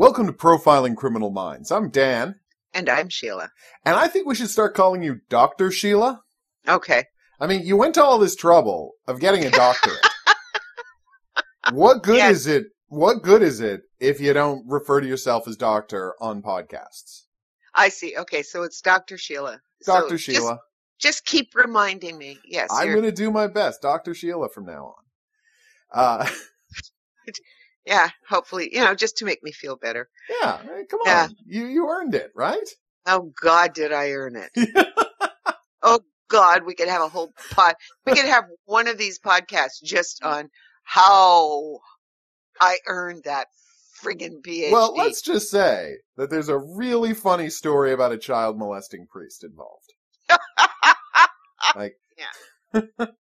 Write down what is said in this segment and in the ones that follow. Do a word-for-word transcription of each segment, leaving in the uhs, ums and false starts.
Welcome to Profiling Criminal Minds. I'm Dan. And I'm Sheila. And I think we should start calling you Doctor Sheila. Okay. I mean, you went to all this trouble of getting a doctorate. What good Yes. is it? What good is it if you don't refer to yourself as doctor on podcasts? I see. Okay, so it's Doctor Sheila. Doctor So Sheila. Just, just keep reminding me. Yes. I'm you're- going to do my best. Doctor Sheila from now on. Uh, Yeah, hopefully, you know, just to make me feel better. yeah, hey, come on. Yeah. You, you earned it, right? Oh, God, did I earn it. Oh, God, we could have a whole pod. We could have one of these podcasts just on how I earned that friggin' P H D. Well, let's just say that there's a really funny story about a child molesting priest involved. Like, Yeah.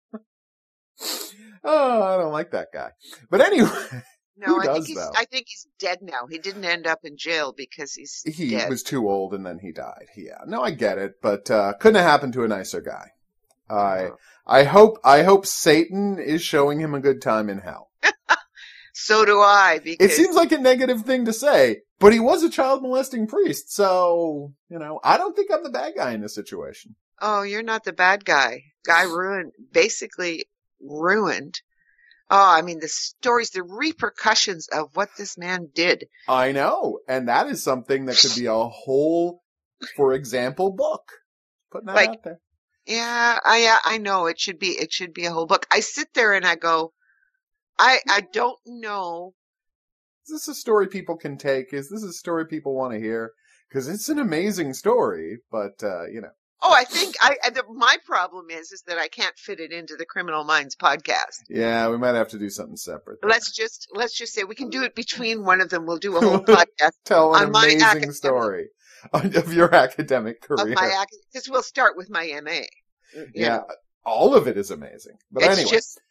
Oh, I don't like that guy. But anyway, No, who I think does, he's. though? I think he's dead now. He didn't end up in jail because he's he dead. was too old and then he died. Yeah, no, I get it, but uh, couldn't have happened to a nicer guy. I Oh. I hope I hope Satan is showing him a good time in hell. So do I. Because It seems like a negative thing to say, but he was a child molesting priest, so you know, I don't think I'm the bad guy in this situation. Oh, you're not the bad guy. Guy ruined, basically ruined. Oh, I mean, the stories, the repercussions of what this man did. I know, and that is something that could be a whole, for example, book. Putting that Like- out there. Yeah, I, yeah, I know it should be, it should be a whole book. I sit there and I go, I, I don't know. Is this a story people can take? Is this a story people want to hear? Because it's an amazing story, but, uh, you know. Oh, I think I, I the, my problem is, is that I can't fit it into the Criminal Minds podcast. Yeah, we might have to do something separate. there. Let's just, let's just say we can do it between one of them. We'll do a whole podcast Tell an on my amazing academic- story of your academic of career. my, because we'll start with my M A. You yeah, know, all of it is amazing. But it's anyway. just,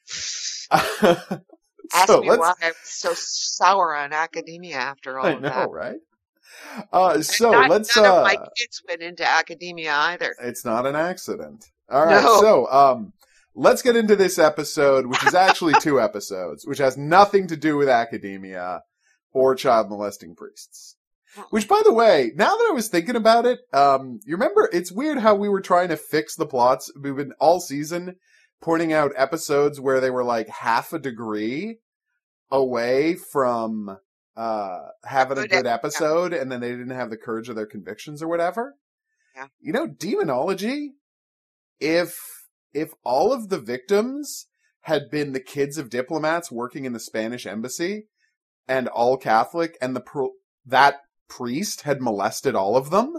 ask so me let's, why I'm so sour on academia after all I of know, that. right? Uh, so Not- let's, none uh, of my kids went into academia either. it's not an accident. All right. No. So, um, let's get into this episode, which is actually two episodes, which has nothing to do with academia or child molesting priests. Which, by the way, now that I was thinking about it, um, you remember, it's weird how we were trying to fix the plots. We've been all season pointing out episodes where they were like half a degree away from, uh, having a Good good ep- episode, and then they didn't have the courage of their convictions or whatever. Yeah. You know, demonology, if, if all of the victims had been the kids of diplomats working in the Spanish embassy and all Catholic, and the pro- that priest had molested all of them,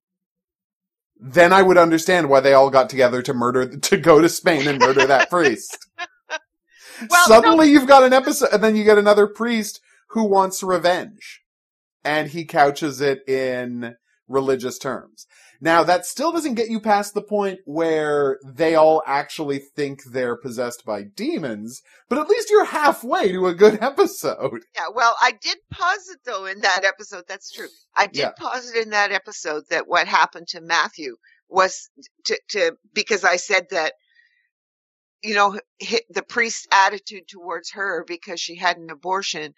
then I would understand why they all got together to murder, to go to Spain and murder that priest. Well, Suddenly you've got an episode, and then you get another priest who wants revenge. And he couches it in religious terms. Now, that still doesn't get you past the point where they all actually think they're possessed by demons, but at least you're halfway to a good episode. Yeah, well, I did posit though in that episode. That's true. I did Yeah. posit in that episode that what happened to Matthew was to, to because I said that, you know, hi- the priest's attitude towards her because she had an abortion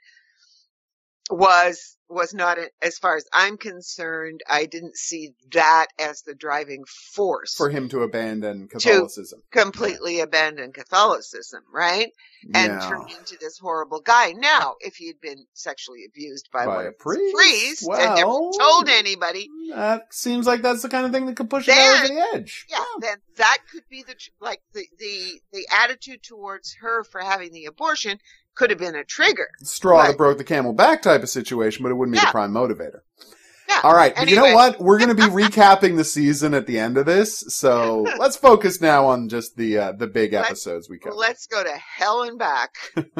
was was not a, as far as I'm concerned. I didn't see that as the driving force For him to abandon Catholicism. completely abandon Catholicism, right? And Yeah. turn into this horrible guy. Now, if he'd been sexually abused by, By one a of priest? his priests and never Well, told anybody, That seems like that's the kind of thing that could push it over the edge. yeah, then that could be the tr- like the the the attitude towards her for having the abortion could have been a trigger. Straw Right. that broke the camel back type of situation, but it wouldn't be the Yeah. prime motivator. Yeah. All right, but you know Anyway. what? We're going to be recapping the season at the end of this, so let's focus now on just the uh, the big Let's- episodes we covered. Let's go to hell and back.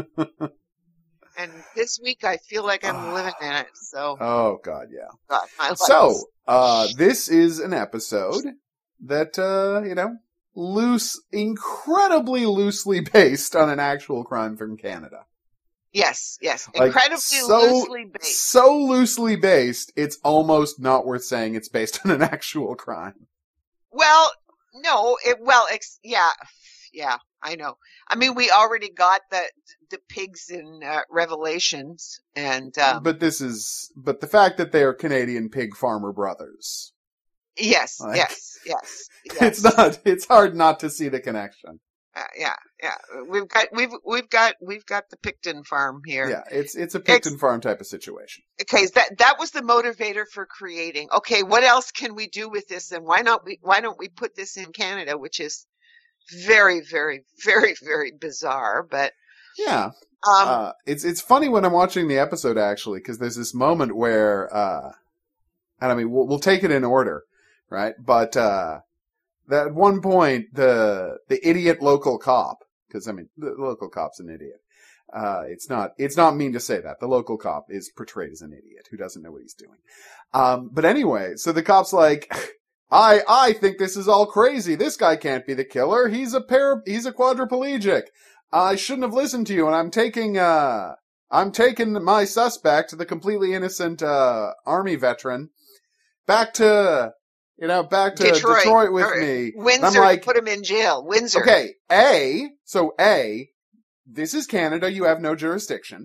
And this week I feel like I'm living in it. So, Oh God, yeah. God, my life So, is- uh, this is an episode that uh, you know, loose, incredibly loosely based on an actual crime from Canada. yes, yes, Like, incredibly so- loosely based. So loosely based, it's almost not worth saying it's based on an actual crime. Well, no, it well, ex- yeah, yeah. I know. I mean, we already got the the pigs in uh, Revelations, and um, But this is, but the fact that they are Canadian pig farmer brothers. yes, Like, yes, yes, yes. It's not, it's hard not to see the connection. Uh, yeah, yeah. We've got we've we've got we've got the Picton farm here. Yeah, it's, it's a Picton It's- farm type of situation. Okay, that that was the motivator for creating. Okay, what else can we do with this? And why not we why don't we put this in Canada, which is very, very, very, very bizarre. But Yeah. um, Uh, it's, it's funny when I'm watching the episode actually, cause there's this moment where, uh, and I mean, we'll, we'll take it in order, right? But, uh, that at one point, the, the idiot local cop, cause I mean, the local cop's an idiot. Uh, it's not, it's not mean to say that. The local cop is portrayed as an idiot who doesn't know what he's doing. Um, but anyway, so the cop's like, I, I think this is all crazy. This guy can't be the killer. He's a pair, he's a quadriplegic. I shouldn't have listened to you, and I'm taking, uh, I'm taking my suspect, the completely innocent, uh, army veteran, back to, you know, back to Detroit, Detroit, with or me. Windsor, I'm like, put him in jail. Windsor. okay, A, so A, this is Canada, you have no jurisdiction.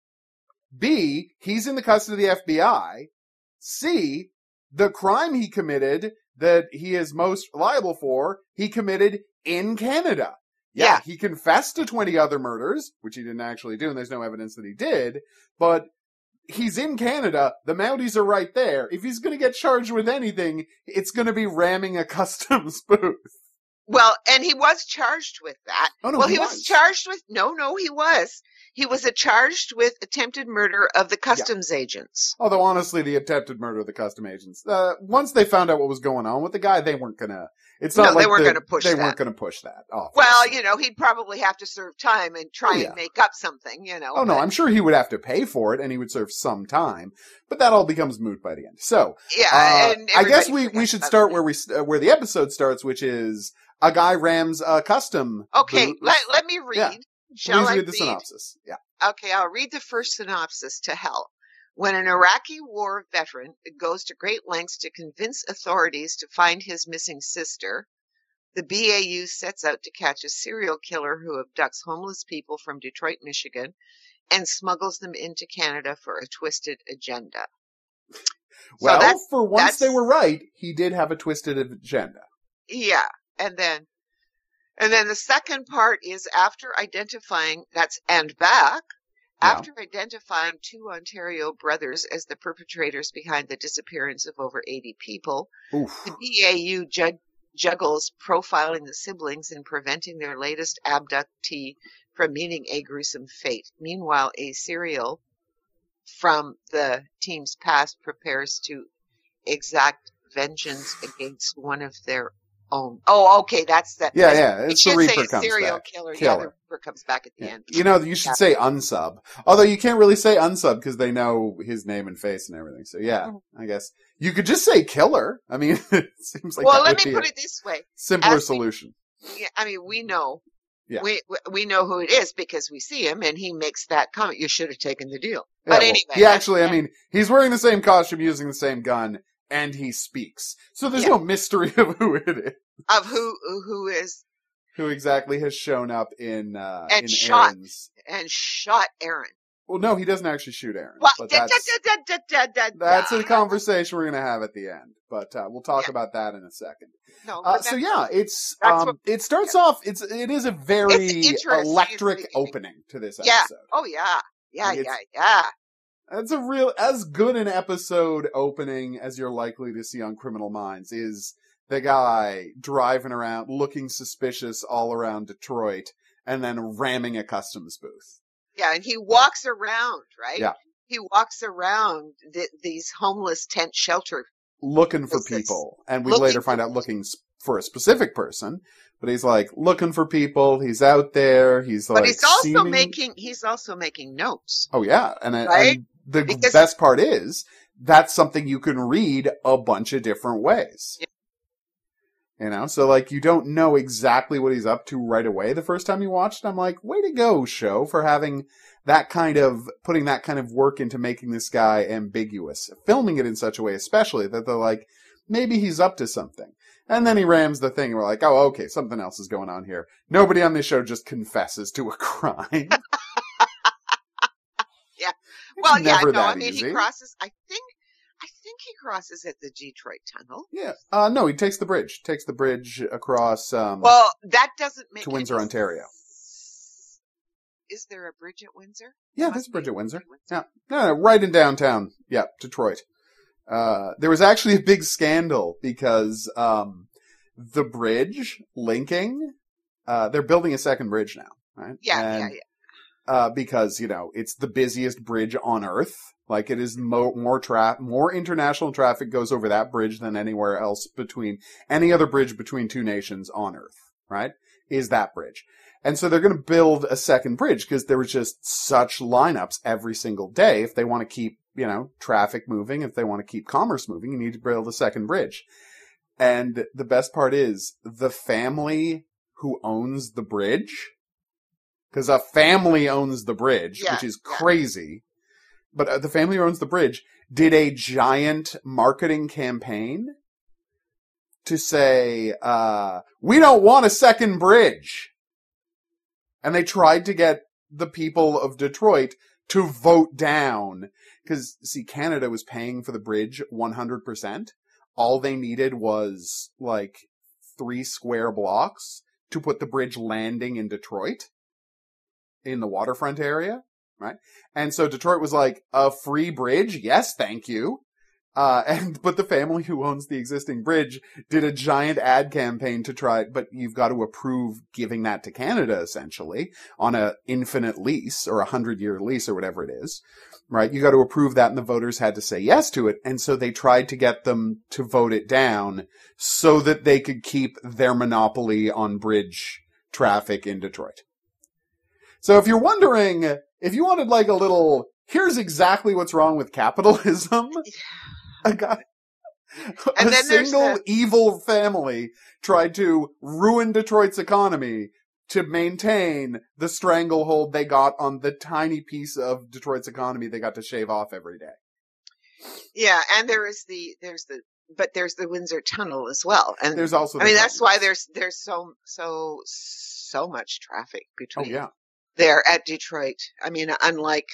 B, he's in the custody of the F B I. C, the crime he committed that he is most liable for, he committed in Canada. Yeah, Yeah. he confessed to twenty other murders, which he didn't actually do, and there's no evidence that he did, but he's in Canada, the Mounties are right there. If he's gonna get charged with anything, it's gonna be ramming a customs booth. Well, and he was charged with that. Oh, no, well, he he was. was. charged with, no, no, he was. He was uh, charged with attempted murder of the customs agents. Although, honestly, the attempted murder of the custom agents, uh, once they found out what was going on with the guy, they weren't gonna, it's not No, they like weren't the- gonna push They that. weren't gonna push that off. Well, you know, he'd probably have to serve time and try Oh, yeah. and make up something, you know. Oh no, but- I'm sure he would have to pay for it, and he would serve some time, but that all becomes moot by the end. So, Yeah, uh, and I guess everybody we, we forgets should about start it. where we uh, where the episode starts, which is a guy rams a custom. Okay, booth. let, let me read. Yeah. Shall Please I read the synopsis. Yeah. Okay, I'll read the first synopsis to hell. When an Iraqi war veteran goes to great lengths to convince authorities to find his missing sister, the B A U sets out to catch a serial killer who abducts homeless people from Detroit, Michigan, and smuggles them into Canada for a twisted agenda. Well, that's- for once they that's- were right, he did have a twisted agenda. Yeah, and then and then the second part is after identifying that's and back Yeah. after identifying two Ontario brothers as the perpetrators behind the disappearance of over eighty people, Oof. the B A U jug- juggles profiling the siblings and preventing their latest abductee from meeting a gruesome fate. Meanwhile, a serial from the team's past prepares to exact vengeance against one of their own. Oh, okay, that's the. Yeah, yeah, It it's the should Reaper say comes serial back. killer. Yeah, Killer. the Reaper comes back at the Yeah. end. You know, you should Yeah. say unsub. Although you can't really say unsub because they know his name and face and everything. So yeah, Mm-hmm. I guess you could just say killer. I mean, it seems like well, that let would me be put a it this way. simpler as we- solution. Yeah, I mean, we know. Yeah. We we know who it is because we see him, and he makes that comment. You should have taken the deal. Yeah, But well, anyway, he that's- actually, I that- mean, he's wearing the same costume, using the same gun, and he speaks. So there's Yeah. no mystery of who it is, of who who is who exactly has shown up in uh And in shot. Aaron's. and shot Aaron. Well, no, he doesn't actually shoot Aaron. What? But Da- that's, da- da- da- da- da- da- that's a da. conversation we're gonna have at the end. But uh, we'll talk Yeah. about that in a second. No, Uh, but so that's- yeah, it's that's um, what- it starts off. It's it is a very It's interesting. electric It's- opening to this Yeah. episode. Oh yeah, yeah, Like, yeah, it's- yeah. It's a real as good an episode opening as you're likely to see on Criminal Minds. Is the guy driving around looking suspicious all around Detroit and then ramming a customs booth. Yeah, and he walks around, right? Yeah. He walks around th- these homeless tent shelter. Looking for Yes, yes. people, and we Looking later find for- out looking s- for a specific person. But he's like looking for people. He's out there. He's like, But he's also seeming- making he's also making notes. Oh yeah, and, and Right? the Because- best part is that's something you can read a bunch of different ways. Yeah. You know, so like you don't know exactly what he's up to right away the first time you watched it. I'm like, way to go, show, for having that kind of putting that kind of work into making this guy ambiguous, filming it in such a way, especially that they're like, maybe he's up to something. And then he rams the thing, and we're like, oh, okay, something else is going on here. Nobody on this show just confesses to a crime. Yeah. Well, yeah, never no, that I mean, easy. he crosses, I think, I think he crosses at the Detroit Tunnel. Yeah. Uh, no, he takes the bridge. Takes the bridge across um, Well, that doesn't make to Windsor, any Ontario. s- Is there a bridge at Windsor? Yeah, Must there's a bridge be at Windsor. Windsor. Yeah. No, no, right in downtown. Yeah, Detroit. Uh, there was actually a big scandal because um, the bridge linking, uh, they're building a second bridge now, right? Yeah, And, yeah, yeah. Uh, because, you know, it's the busiest bridge on Earth. Like, it is mo- more tra- more international traffic goes over that bridge than anywhere else between, any other bridge between two nations on Earth, right? Is that bridge. And so they're going to build a second bridge because there was just such lineups every single day. If they want to keep, you know, traffic moving, if they want to keep commerce moving, you need to build a second bridge. And the best part is the family who owns the bridge, because a family owns the bridge, Yeah, which is yeah. crazy. But uh, the family who owns the bridge did a giant marketing campaign to say, uh, we don't want a second bridge. And they tried to get the people of Detroit to vote down. Because, see, Canada was paying for the bridge one hundred percent. All they needed was, like, three square blocks to put the bridge landing in Detroit, in the waterfront area, right? And so Detroit was like, a free bridge? Yes, thank you. Uh, and, but the family who owns the existing bridge did a giant ad campaign to try, but you've got to approve giving that to Canada, essentially, on a infinite lease, or a hundred year lease, or whatever it is, right? You got to approve that, and the voters had to say yes to it, and so they tried to get them to vote it down so that they could keep their monopoly on bridge traffic in Detroit. So if you're wondering, if you wanted like a little, here's exactly what's wrong with capitalism, a guy, And a then there's single the- evil family tried to ruin Detroit's economy to maintain the stranglehold they got on the tiny piece of Detroit's economy they got to shave off every day. Yeah, and there is the, there's the, but there's the Windsor Tunnel as well. And There's also, I the mean, that's tunnels. why there's, there's so, so, so much traffic Oh between yeah. there at Detroit. I mean, unlike,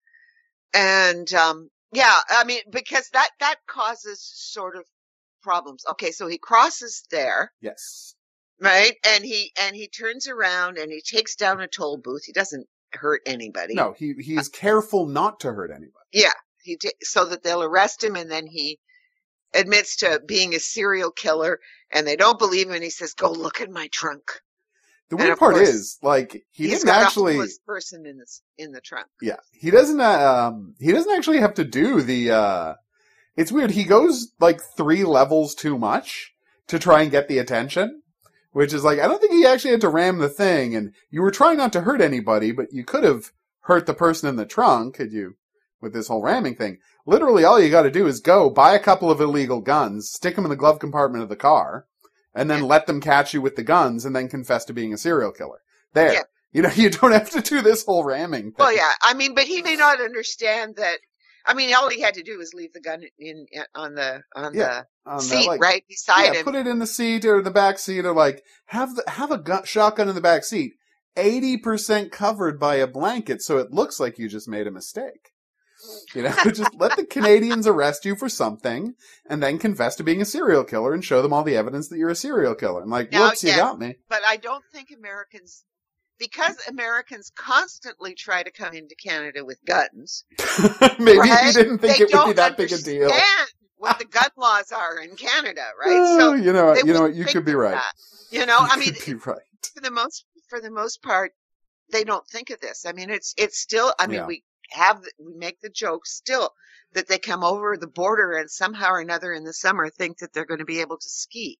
and, um, yeah, I mean, because that, that causes sort of problems. Okay. So he crosses there, Yes. right? And he, and he turns around and he takes down a toll booth. He doesn't hurt anybody. No, he, he is careful not to hurt anybody. Yeah. He, ta- so that they'll arrest him, and then he admits to being a serial killer, and they don't believe him, and he says, go look in my trunk. The And weird of part course, is, like, he He's didn't got actually, a homeless person in this, in the trunk. yeah, he doesn't, uh, um, he doesn't actually have to do the, uh, it's weird. He goes like three levels too much to try and get the attention, which is like, I don't think he actually had to ram the thing, and you were trying not to hurt anybody, but you could have hurt the person in the trunk, could you, with this whole ramming thing. Literally all you gotta do is go buy a couple of illegal guns, stick them in the glove compartment of the car, and then Yeah. let them catch you with the guns, and then confess to being a serial killer. There. Yeah. You know, you don't have to do this whole ramming thing. Well, yeah, I mean, but he may not understand that. I mean, all he had to do was leave the gun in, in on the on Yeah, the On that, seat, like, right beside yeah, him. put it in the seat or the back seat, or like have the, have a gun, shotgun in the back seat, eighty percent covered by a blanket, so it looks like you just made a mistake. You know, just let the Canadians arrest you for something, and then confess to being a serial killer and show them all the evidence that you're a serial killer. And like, Now, whoops, you yes. got me. But I don't think Americans, because Americans constantly try to come into Canada with guns. Maybe right? he didn't think they it would don't be that big a deal. understand what the gun laws are in Canada, right? Oh, So you know, they what, you know what, wouldn't you think could be of right. that. You know, You I mean, could be right. for the most for the most part, they don't think of this. I mean, it's it's still. I mean, Yeah. we have the- we make the joke still that they come over the border and somehow or another in the summer think that they're going to be able to ski.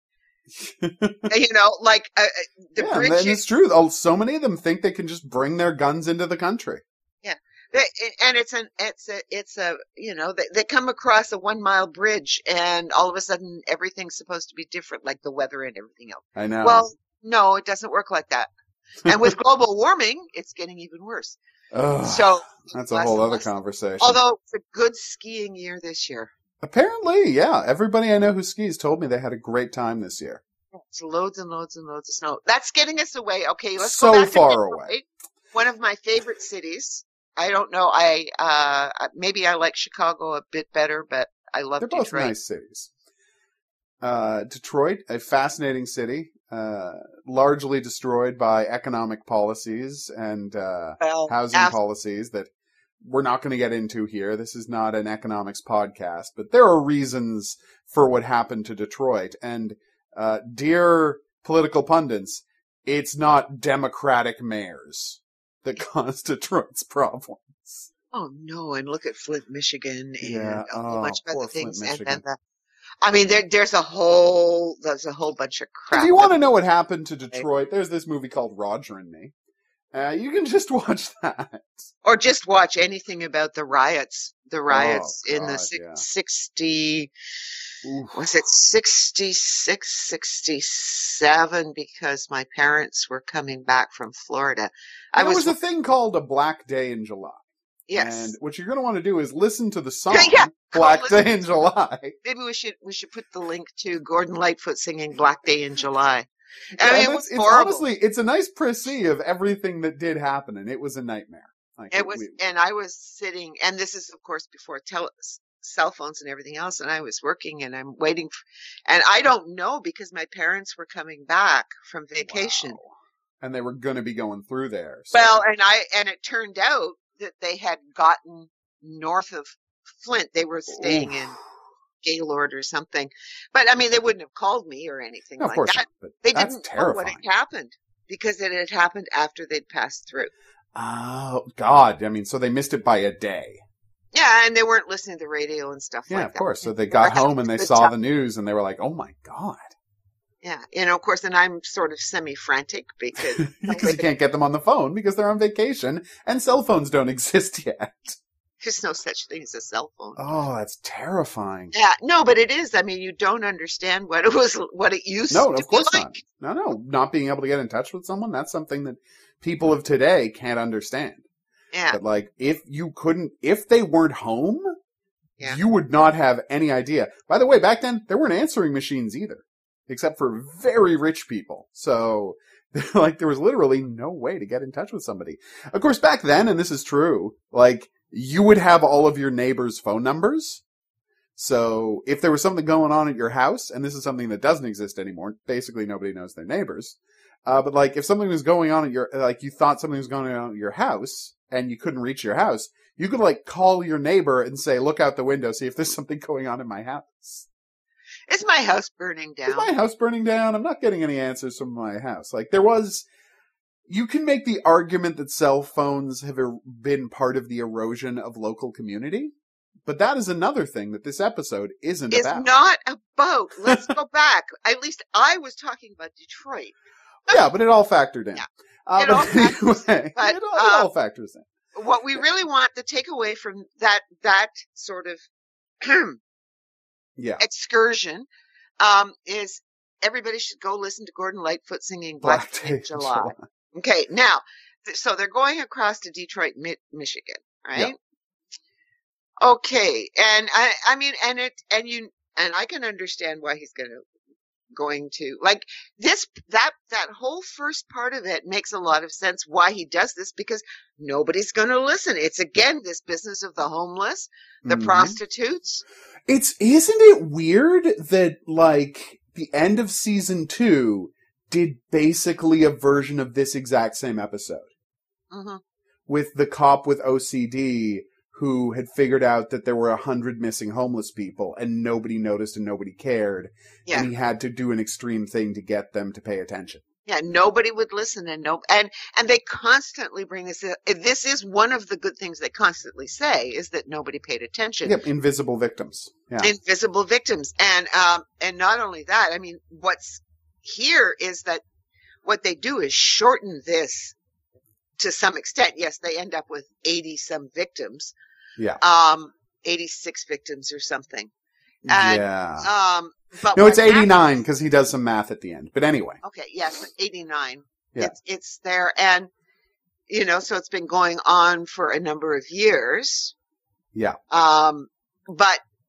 You know, like uh, uh, the yeah, bridge. and it's true. Oh, so many of them think they can just bring their guns into the country. They- and it's an it's a it's a you know they, they come across a one mile bridge and all of a sudden everything's supposed to be different, like the weather and everything else. I know. Well, no, it doesn't work like that. And with global warming, it's getting even worse. Ugh, So that's a less whole and other less. conversation. Although it's a good skiing year this year. Apparently, yeah. Everybody I know who skis told me they had a great time this year. It's loads and loads and loads of snow. That's getting us away. Okay, let's So go back far to away. Detroit. One of my favorite cities. I don't know. I uh maybe I like Chicago a bit better, but I love They're Detroit. both nice cities. Uh, Detroit, a fascinating city, uh, largely destroyed by economic policies and uh, Well, housing af- policies that we're not going to get into here. This is not an economics podcast, but there are reasons for what happened to Detroit. And uh, dear political pundits, it's not Democratic mayors that caused Detroit's problems. oh no, and look at Flint, Michigan, and Yeah, a whole oh, bunch of poor other Flint, things. And Michigan. then the, I mean, there, there's a whole, there's a whole bunch of crap. If you want to that- know what happened to Detroit, there's this movie called Roger and Me. Uh, you can just watch that. or just watch anything about the riots, the riots in the God, six, yeah. sixty, Oof. was it sixty-six, sixty-seven? Because my parents were coming back from Florida. I There was, was a thing called A Black Day in July. yes. And what you're going to want to do is listen to the song Yeah, go Black listen Day in July. Maybe we should we should put the link to Gordon Lightfoot singing "Black Day in July." I And mean, it it's, was it's horrible. honestly, it's a nice précis of everything that did happen, and it was a nightmare. Like, It was, we- and I was sitting, and this is of course before tele, cell phones and everything else, and I was working, and I'm waiting, for, and I don't know because my parents were coming back from vacation. wow. And they were going to be going through there. So. Well, and I and it turned out that they had gotten north of Flint. They were staying Oof. in Gaylord or something, but I mean, they wouldn't have called me or anything No, of like course that. not, but They that's didn't know what terrifying. had happened because it had happened after they'd passed through. Oh, God. I mean, so they missed it by a day. Yeah, and they weren't listening to the radio and stuff Yeah, like of that. course. So they were got having home and a they good saw time. the news and they were like, oh my God. Yeah, you know, of course, and I'm sort of semi-frantic because Because you can't get them on the phone because they're on vacation and cell phones don't exist yet. there's no such thing as a cell phone. Oh, that's terrifying. Yeah, no, but it is. I mean, you don't understand what it was, what it used No, to of course be like. not. No, no. Not being able to get in touch with someone, that's something that people of today can't understand. Yeah, But like, if you couldn't, if they weren't home, Yeah. you would not have any idea. By the way, back then, there weren't answering machines either, except for very rich people. So, like, there was literally no way to get in touch with somebody. Of course, back then, and this is true, like, you would have all of your neighbors' phone numbers. So, if there was something going on at your house, and this is something that doesn't exist anymore, basically nobody knows their neighbors. Uh, but like, if something was going on at your, like, you thought something was going on at your house, and you couldn't reach your house, you could like call your neighbor and say, look out the window, see if there's something going on in my house. is my house burning down? Is my house burning down? I'm not getting any answers from my house. Like, there was, you can make the argument that cell phones have er- been part of the erosion of local community, but that is another thing that this episode isn't Is about. not about. Let's go back. At least I was talking about Detroit. Yeah, but it all factored in. Yeah. Uh, It but all factors in, anyway, but, it, all, it uh, all factors in. What we really want to take away from that that sort of Yeah. excursion um, is everybody should go listen to Gordon Lightfoot singing Black, Day in July. Okay, now, th- so they're going across to Detroit, Mi- Michigan, right? Okay, and I, I mean, and it, and you, and I can understand why he's gonna, going to, like, this, that, that whole first part of it makes a lot of sense why he does this, because nobody's gonna listen. It's again, this business of the homeless, the Mhm. prostitutes. It's, isn't it weird that, like, the end of season two did basically a version of this exact same episode hmm with the cop with O C D who had figured out that there were a hundred missing homeless people and nobody noticed and nobody cared. Yeah. And he had to do an extreme thing to get them to pay attention. Yeah, nobody would listen, and no, and and they constantly bring this. uh, This is one of the good things they constantly say is that nobody paid attention. Yep. Invisible victims. Yeah. Invisible victims, and um, and not only that. I mean, what's here is that what they do is shorten this to some extent. Yes, they end up with eighty some victims. Yeah. Um, eighty-six victims or something. And, yeah. Um, but No, what it's happened- eighty-nine because he does some math at the end. But anyway. Okay, yes, eighty-nine. Yeah. It's it's there, and you know, so it's been going on for a number of years. Yeah. Um, but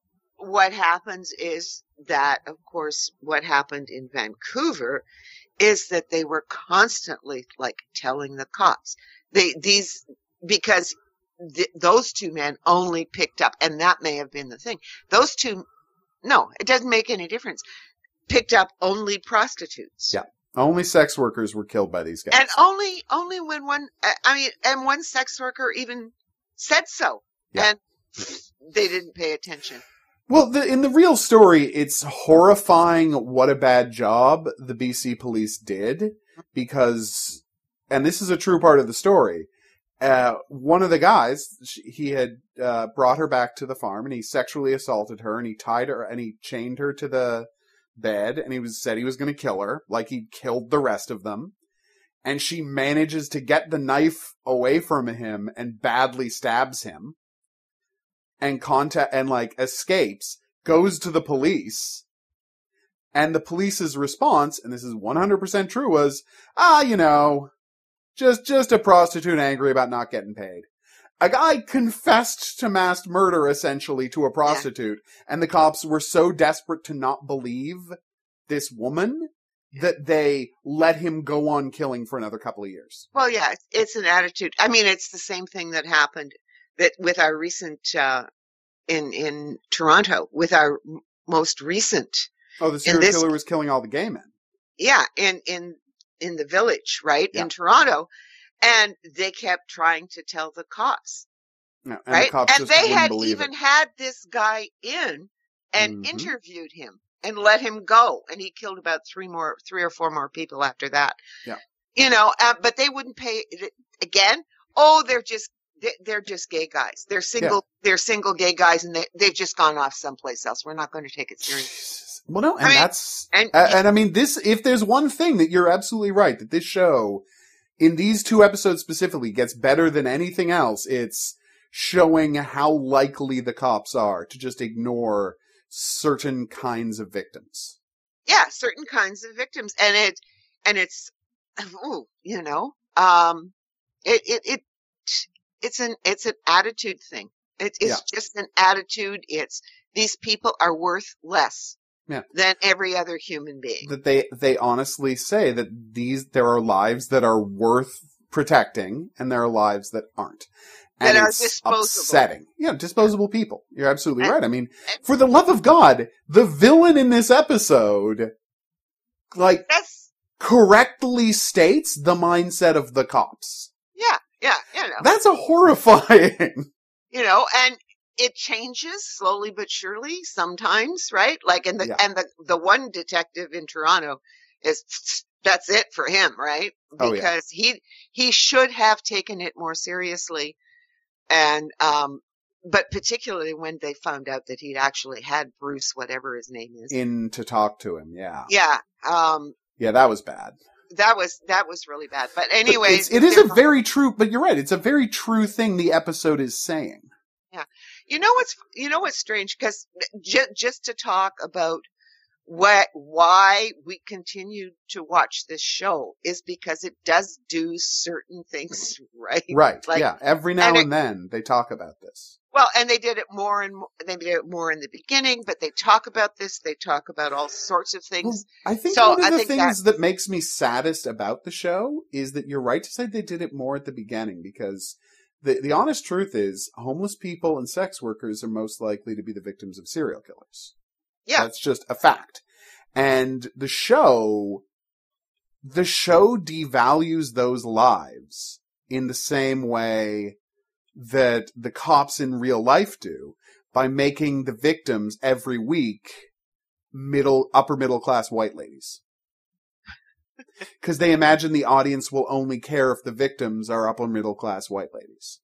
what happens is that, of course, what happened in Vancouver is that they were constantly like telling the cops they these because th- those two men only picked up, and that may have been the thing. Those two, no, it doesn't make any difference. Picked up only prostitutes. Yeah. Only sex workers were killed by these guys. And only, only when one, I mean, and one sex worker even said so. Yeah. And they didn't pay attention. Well, the, in the real story, it's horrifying what a bad job the B C police did because, and this is a true part of the story, uh, one of the guys, he had uh, brought her back to the farm and he sexually assaulted her and he tied her and he chained her to the bed and he was said he was going to kill her like he killed the rest of them. And she manages to get the knife away from him and badly stabs him. And contact and like escapes, goes to the police, and the police's response, and this is one hundred percent true, was, ah, you know, just just a prostitute angry about not getting paid. A guy confessed to mass murder essentially to a prostitute, yeah. And the cops were so desperate to not believe this woman that they let him go on killing for another couple of years. Well, yeah, it's an attitude. I mean, it's the same thing that happened that with our recent uh, in in Toronto, with our most recent. Oh, the serial this, killer was killing all the gay men. Yeah, in in in the village, right, yeah. in Toronto, and they kept trying to tell the cops, yeah, and right, the cops and just they had believe even it. had this guy in and mm-hmm. interviewed him and let him go, and he killed about three more, three or four more people after that. Yeah, you know, uh, but they wouldn't pay again. Oh, they're just. They're just gay guys. They're single. Yeah. They're single gay guys, and they they've just gone off someplace else. We're not going to take it seriously. Well, no, and I mean, that's and, and, and I mean this. If there's one thing that you're absolutely right that this show, in these two episodes specifically, gets better than anything else, it's showing how likely the cops are to just ignore certain kinds of victims. Yeah, certain kinds of victims, and it and it's, ooh, you know, um, it it it. It's an it's an attitude thing. It, it's yeah. just an attitude. It's these people are worth less yeah. than every other human being. That they they honestly say that these there are lives that are worth protecting, and there are lives that aren't. And that are it's disposable. Upsetting. Yeah, disposable people. You're absolutely and, right. I mean, and, for the love of God, the villain in this episode, like, that's, correctly states the mindset of the cops. Yeah. Yeah, you know. That's a horrifying. You know, and it changes slowly but surely sometimes, right? Like, and the, yeah. and the, the one detective in Toronto is, that's it for him, right? Because oh, yeah. he, he should have taken it more seriously. And, um, but particularly when they found out that he'd actually had Bruce, whatever his name is. In to talk to him, yeah. Yeah. Um, yeah, that was bad. That was that was really bad. But anyway, it's, it is a very true. But you're right. It's a very true thing the episode is saying. Yeah, you know what's you know what's strange because j- just to talk about what why we continue to watch this show is because it does do certain things right. Right. Like, yeah. Every now and, and it, then they talk about this. Well, and they did it more and more, they did it more in the beginning, but they talk about this. They talk about all sorts of things. Well, I think so one of I the things that, that makes me saddest about the show is that you're right to say they did it more at the beginning because the the honest truth is homeless people and sex workers are most likely to be the victims of serial killers. Yeah. That's just a fact. And the show, the show devalues those lives in the same way that the cops in real life do by making the victims every week middle, upper middle class white ladies. Because they imagine the audience will only care if the victims are upper middle class white ladies.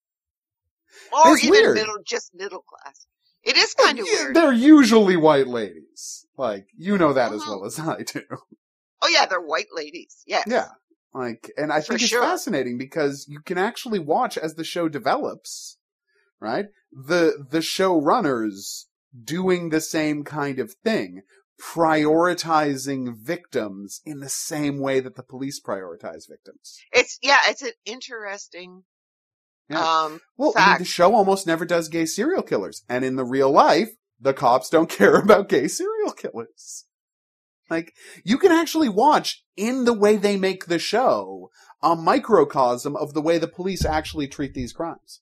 Or it's even weird. middle, just middle class. It is kind of yeah, weird. They're usually white ladies. Like, you know that oh. as well as I do. Oh yeah, they're white ladies. Yes. Yeah. Like, and I For think it's sure. fascinating because you can actually watch as the show develops, right? The, the showrunners doing the same kind of thing, prioritizing victims in the same way that the police prioritize victims. It's, yeah, it's an interesting, yeah. um, well, fact. I mean, the show almost never does gay serial killers. And in the real life, the cops don't care about gay serial killers. Like, you can actually watch, in the way they make the show, a microcosm of the way the police actually treat these crimes.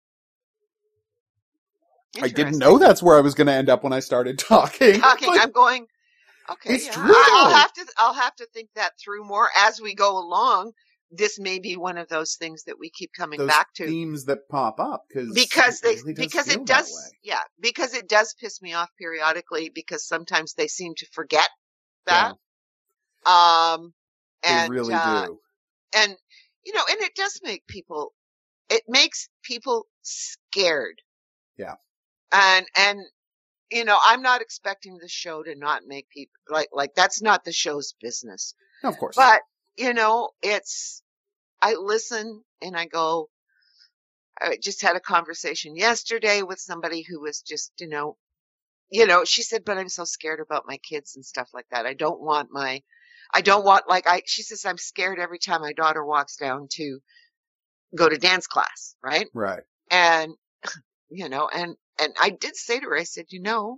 I didn't know that's where I was going to end up when I started talking. Talking, I'm going, okay, it's yeah, true. I, I'll have to, I'll have to think that through more as we go along. This may be one of those things that we keep coming those back to. Themes that pop up cause because they, really because it does, yeah, because it does piss me off periodically because sometimes they seem to forget that. Yeah. Um, and, they really uh, do. And, you know, and it does make people, it makes people scared. Yeah. And, and, you know, I'm not expecting the show to not make people like, like that's not the show's business. No, of course. But, you know, it's, I listen and I go, I just had a conversation yesterday with somebody who was just, you know, you know, she said, but I'm so scared about my kids and stuff like that. I don't want my, I don't want like I, she says, I'm scared every time my daughter walks down to go to dance class. Right. Right. And, you know, and, and I did say to her, I said, you know,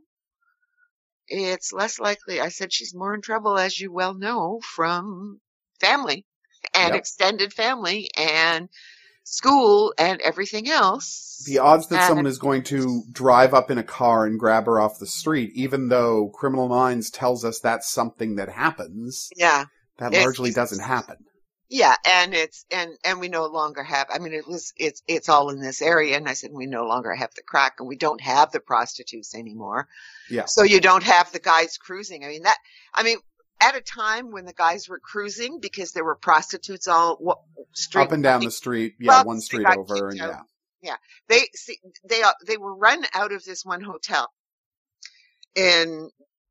it's less likely. I said, she's more in trouble, as you well know, from family and yep. extended family and school and everything else. The odds that and, someone is going to drive up in a car and grab her off the street, even though Criminal Minds tells us that's something that happens, yeah, that largely doesn't happen. Yeah, and it's and and we no longer have. I mean, it was it's it's all in this area, and I said we no longer have the crack, and we don't have the prostitutes anymore. Yeah. So you don't have the guys cruising. I mean that. I mean, at a time when the guys were cruising because there were prostitutes all what, street up and down the street, yeah, well, one street over, and out. yeah, yeah. They see they they were run out of this one hotel, in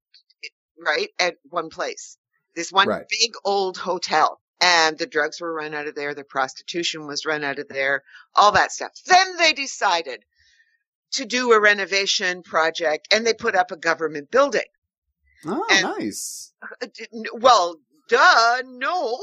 right at one place. This one right. big old hotel. And the drugs were run out of there. The prostitution was run out of there. All that stuff. Then they decided to do a renovation project and they put up a government building. Oh, and, nice. Well, duh, no.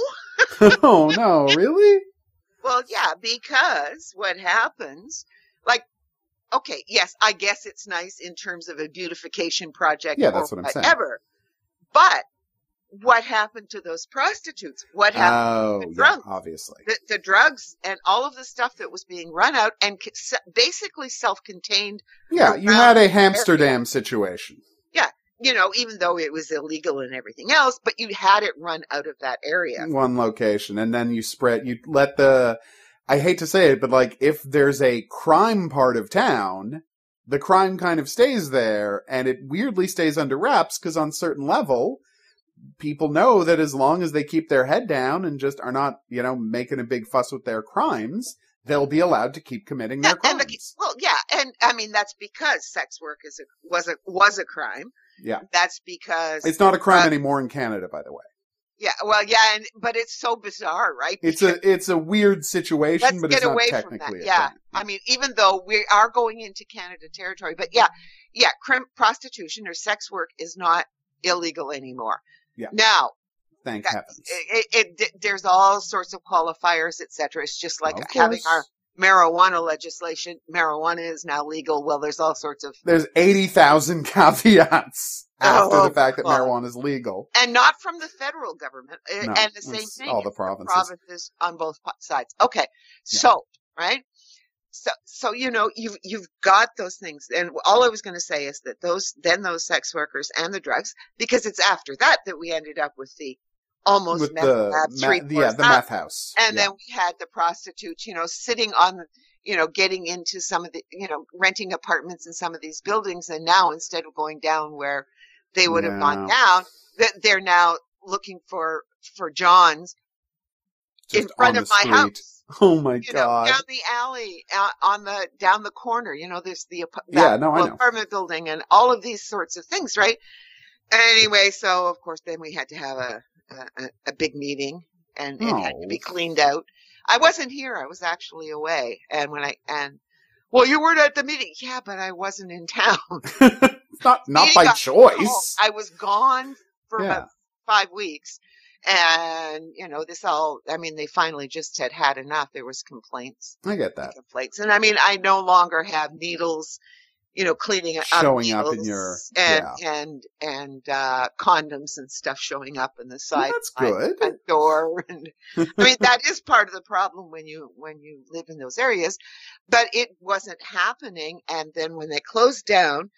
Oh, no, really? Well, yeah, because what happens, like, okay, yes, I guess it's nice in terms of a beautification project. Yeah, that's or what I'm whatever. saying. But what happened to those prostitutes? What happened oh, to the drugs? Yeah, obviously. The, the drugs and all of the stuff that was being run out and basically self-contained. Yeah, you had a Amsterdam situation. Yeah, you know, even though it was illegal and everything else, but you had it run out of that area. One location, and then you spread, you let the, I hate to say it, but like, if there's a crime part of town, the crime kind of stays there, and it weirdly stays under wraps, because on certain level, people know that as long as they keep their head down and just are not, you know, making a big fuss with their crimes, they'll be allowed to keep committing their yeah, crimes. And the, well, yeah, and I mean that's because sex work is a was a was a crime. Yeah, that's because it's not a crime uh, anymore in Canada, by the way. Yeah, well, yeah, and but it's so bizarre, right? It's because a it's a weird situation, let's but get it's not away technically from that. a Yeah, crime. I mean, even though we are going into Canada territory, but yeah, yeah, crim- prostitution or sex work is not illegal anymore. Yeah. Now. Thank that, heavens. It, it, it, there's all sorts of qualifiers, et cetera. It's just like having our marijuana legislation. Marijuana is now legal. Well, there's all sorts of... There's eighty thousand caveats after oh, the fact that God. marijuana is legal. And not from the federal government. No, and the same thing. All the provinces. provinces on both sides. Okay. Yeah. So, right? So, so, you know, you've, you've got those things. And all I was going to say is that those, then those sex workers and the drugs, because it's after that that we ended up with the almost with meth the, lab, three, ma- yeah, the meth house. And yeah. then we had the prostitutes, you know, sitting on, you know, getting into some of the, you know, renting apartments in some of these buildings. And now instead of going down where they would have no. gone down, that they're now looking for, for Johns Just in front of my street. house. Oh my you God. know, down the alley, uh, on the, down the corner, you know, there's the yeah, no, I know. apartment building and all of these sorts of things, right? Anyway, so of course then we had to have a, a, a big meeting and it oh. had to be cleaned out. I wasn't here. I was actually away. And when I, and well, you weren't at the meeting. Yeah, but I wasn't in town. not, not by choice. I was gone for yeah. about five weeks. And, you know, this all, I mean, they finally just had had enough. There was complaints. I get that. Complaints. And I mean, I no longer have needles you know, cleaning up Showing up in needles your- and yeah. and and uh condoms and stuff showing up in the Well, side that's side good. front door. And I mean, that is part of the problem when you when you live in those areas, but it wasn't happening. And then when they closed down,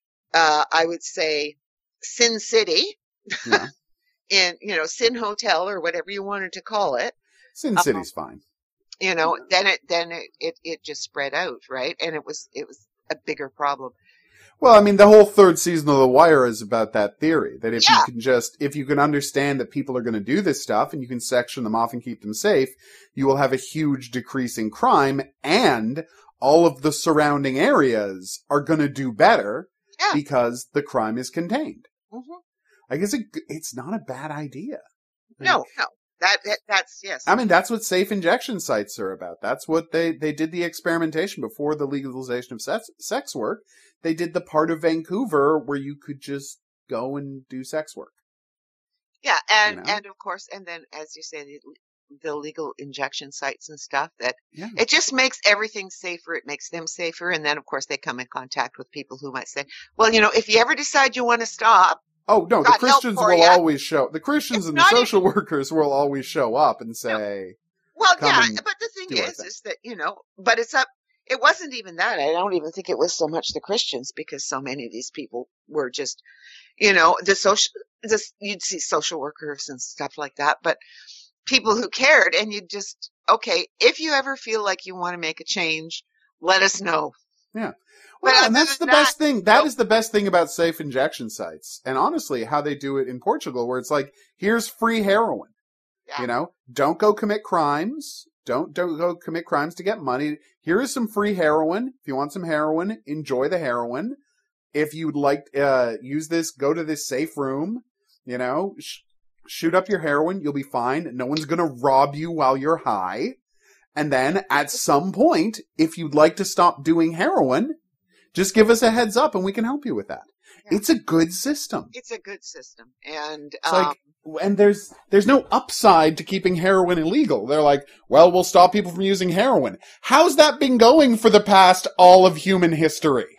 uh I would say Sin City, Yeah. in, you know, Sin Hotel or whatever you wanted to call it, Sin Um, City's fine. you know, then it then it, it it just spread out, right? And it was it was a bigger problem. Well, I mean, the whole third season of The Wire is about that theory, that if Yeah. you can just, if you can understand that people are going to do this stuff and you can section them off and keep them safe, you will have a huge decrease in crime, and all of the surrounding areas are going to do better Yeah. because the crime is contained. Mhm. I guess it, it's not a bad idea. No, no, that, that that's yes. I mean, that's what safe injection sites are about. That's what they, they did the experimentation before the legalization of sex, sex work. They did the part of Vancouver where you could just go and do sex work. Yeah, and you know? and of course, and then as you say, the, the legal injection sites and stuff. That Yeah. it just makes everything safer. It makes them safer, and then of course they come in contact with people who might say, "Well, you know, if you ever decide you want to stop, Oh, no, the got help Christians for will ya." always show, the Christians It's and the not social workers will always show up and say, well, come yeah." and But the thing do our is, thing. is that you know, but it's up. It wasn't even that. I don't even think it was so much the Christians, because so many of these people were just, you know, the social. This you'd see social workers and stuff like that, but people who cared, and you just okay. If you ever feel like you want to make a change, let us know. yeah. But Well, and other that's the than best thing. That nope. is the best thing about safe injection sites. And honestly, how they do it in Portugal, where it's like, here's free heroin. Yeah. You know, don't go commit crimes. Don't, don't go commit crimes to get money. Here is some free heroin. If you want some heroin, enjoy the heroin. If you'd like, uh, use this, go to this safe room, you know, sh- shoot up your heroin. You'll be fine. No one's going to rob you while you're high. And then at some point, if you'd like to stop doing heroin, just give us a heads up and we can help you with that. Yeah. It's a good system. It's a good system, and It's um, like, and there's, there's no upside to keeping heroin illegal. They're like, well, we'll stop people from using heroin. How's that been going for the past all of human history?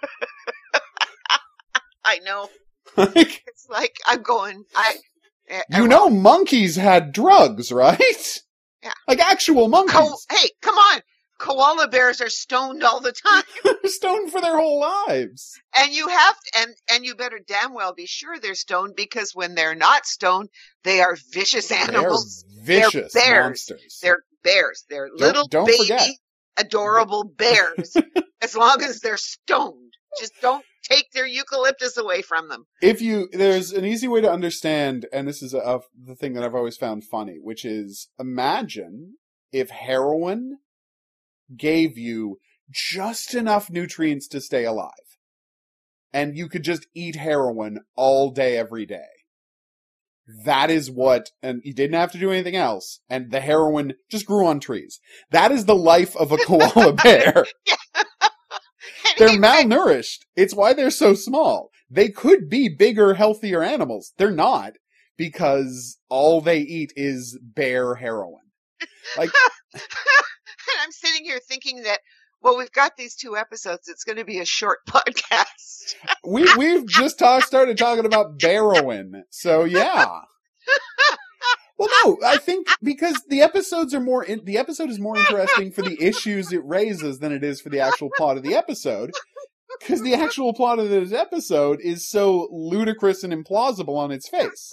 I know Like, it's like I'm going. I I- you know, monkeys had drugs, right? Yeah. Like actual monkeys. Co- hey, come on! Koala bears are stoned all the time, They're stoned for their whole lives. and you have to, and and you better damn well be sure they're stoned, because when they're not stoned, they are vicious animals. They're vicious They're bears. monsters. They're bears. They're little don't baby, forget. adorable bears. As long as they're stoned, just don't take their eucalyptus away from them. If you, there's an easy way to understand, and this is a, a, the thing that I've always found funny, which is imagine if heroin gave you just enough nutrients to stay alive, and you could just eat heroin all day, every day. That is what, and you didn't have to do anything else, and the heroin just grew on trees. That is the life of a koala bear. They're malnourished. It's why they're so small. They could be bigger, healthier animals. They're not, because all they eat is bear heroin. Like, And I'm sitting here thinking that, well, we've got these two episodes. It's going to be a short podcast. we, we've just talk, started talking about Barrowin. So yeah. Well, no, I think because the episodes are more, in, the episode is more interesting for the issues it raises than it is for the actual plot of the episode. Because the actual plot of this episode is so ludicrous and implausible on its face.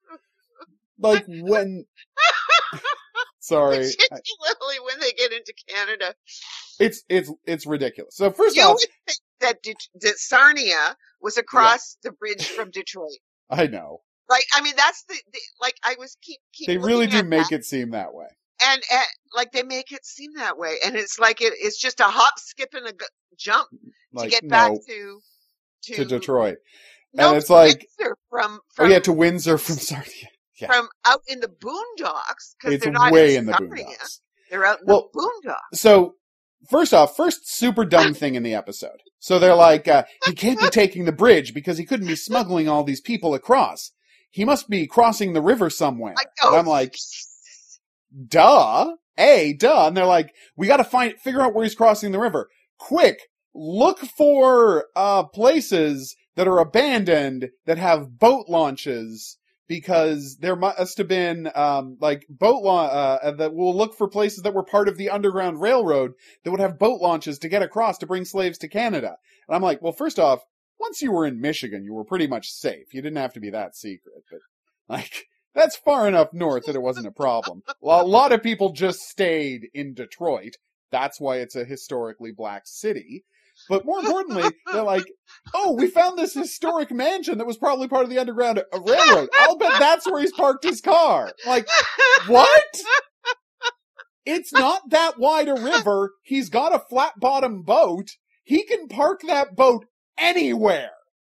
Like when, sorry, I- Particularly when they get into Canada. it's it's it's ridiculous. So first You off, would think that, Det- that Sarnia was across the bridge from Detroit. I know Like, I mean, that's the, the like, I was keep, keep they really looking do at make that, it seem that way. and, and, like, they make it seem that way. And it's like, it, it's just a hop, skip, and a g- jump Like to get back no, to, to, to Detroit, no, and it's to like, Windsor from, oh from, yeah, to Windsor from Sarnia. Yeah. from out in the boondocks, because It's they're not way in in the Sarnia. boondocks. They're out in Well, the boondocks. So, first off, first super dumb thing in the episode. So they're like, uh, he can't be taking the bridge because he couldn't be smuggling all these people across. He must be crossing the river somewhere. I know. And I'm like, duh. A, duh. And they're like, we gotta find, figure out where he's crossing the river. Quick, look for uh places that are abandoned that have boat launches, because there must have been um like boat la- uh that will look for places that were part of the Underground Railroad that would have boat launches to get across to bring slaves to Canada. And I'm like, well, first off, once you were in Michigan, you were pretty much safe. You didn't have to be that secret, but like, that's far enough north that it wasn't a problem. Well, a lot of people just stayed in Detroit. That's why it's a historically black city. But more importantly, they're like, oh, we found this historic mansion that was probably part of the Underground Railroad. I'll bet that's where he's parked his car. Like, what? It's not that wide a river. He's got a flat bottom boat. He can park that boat anywhere.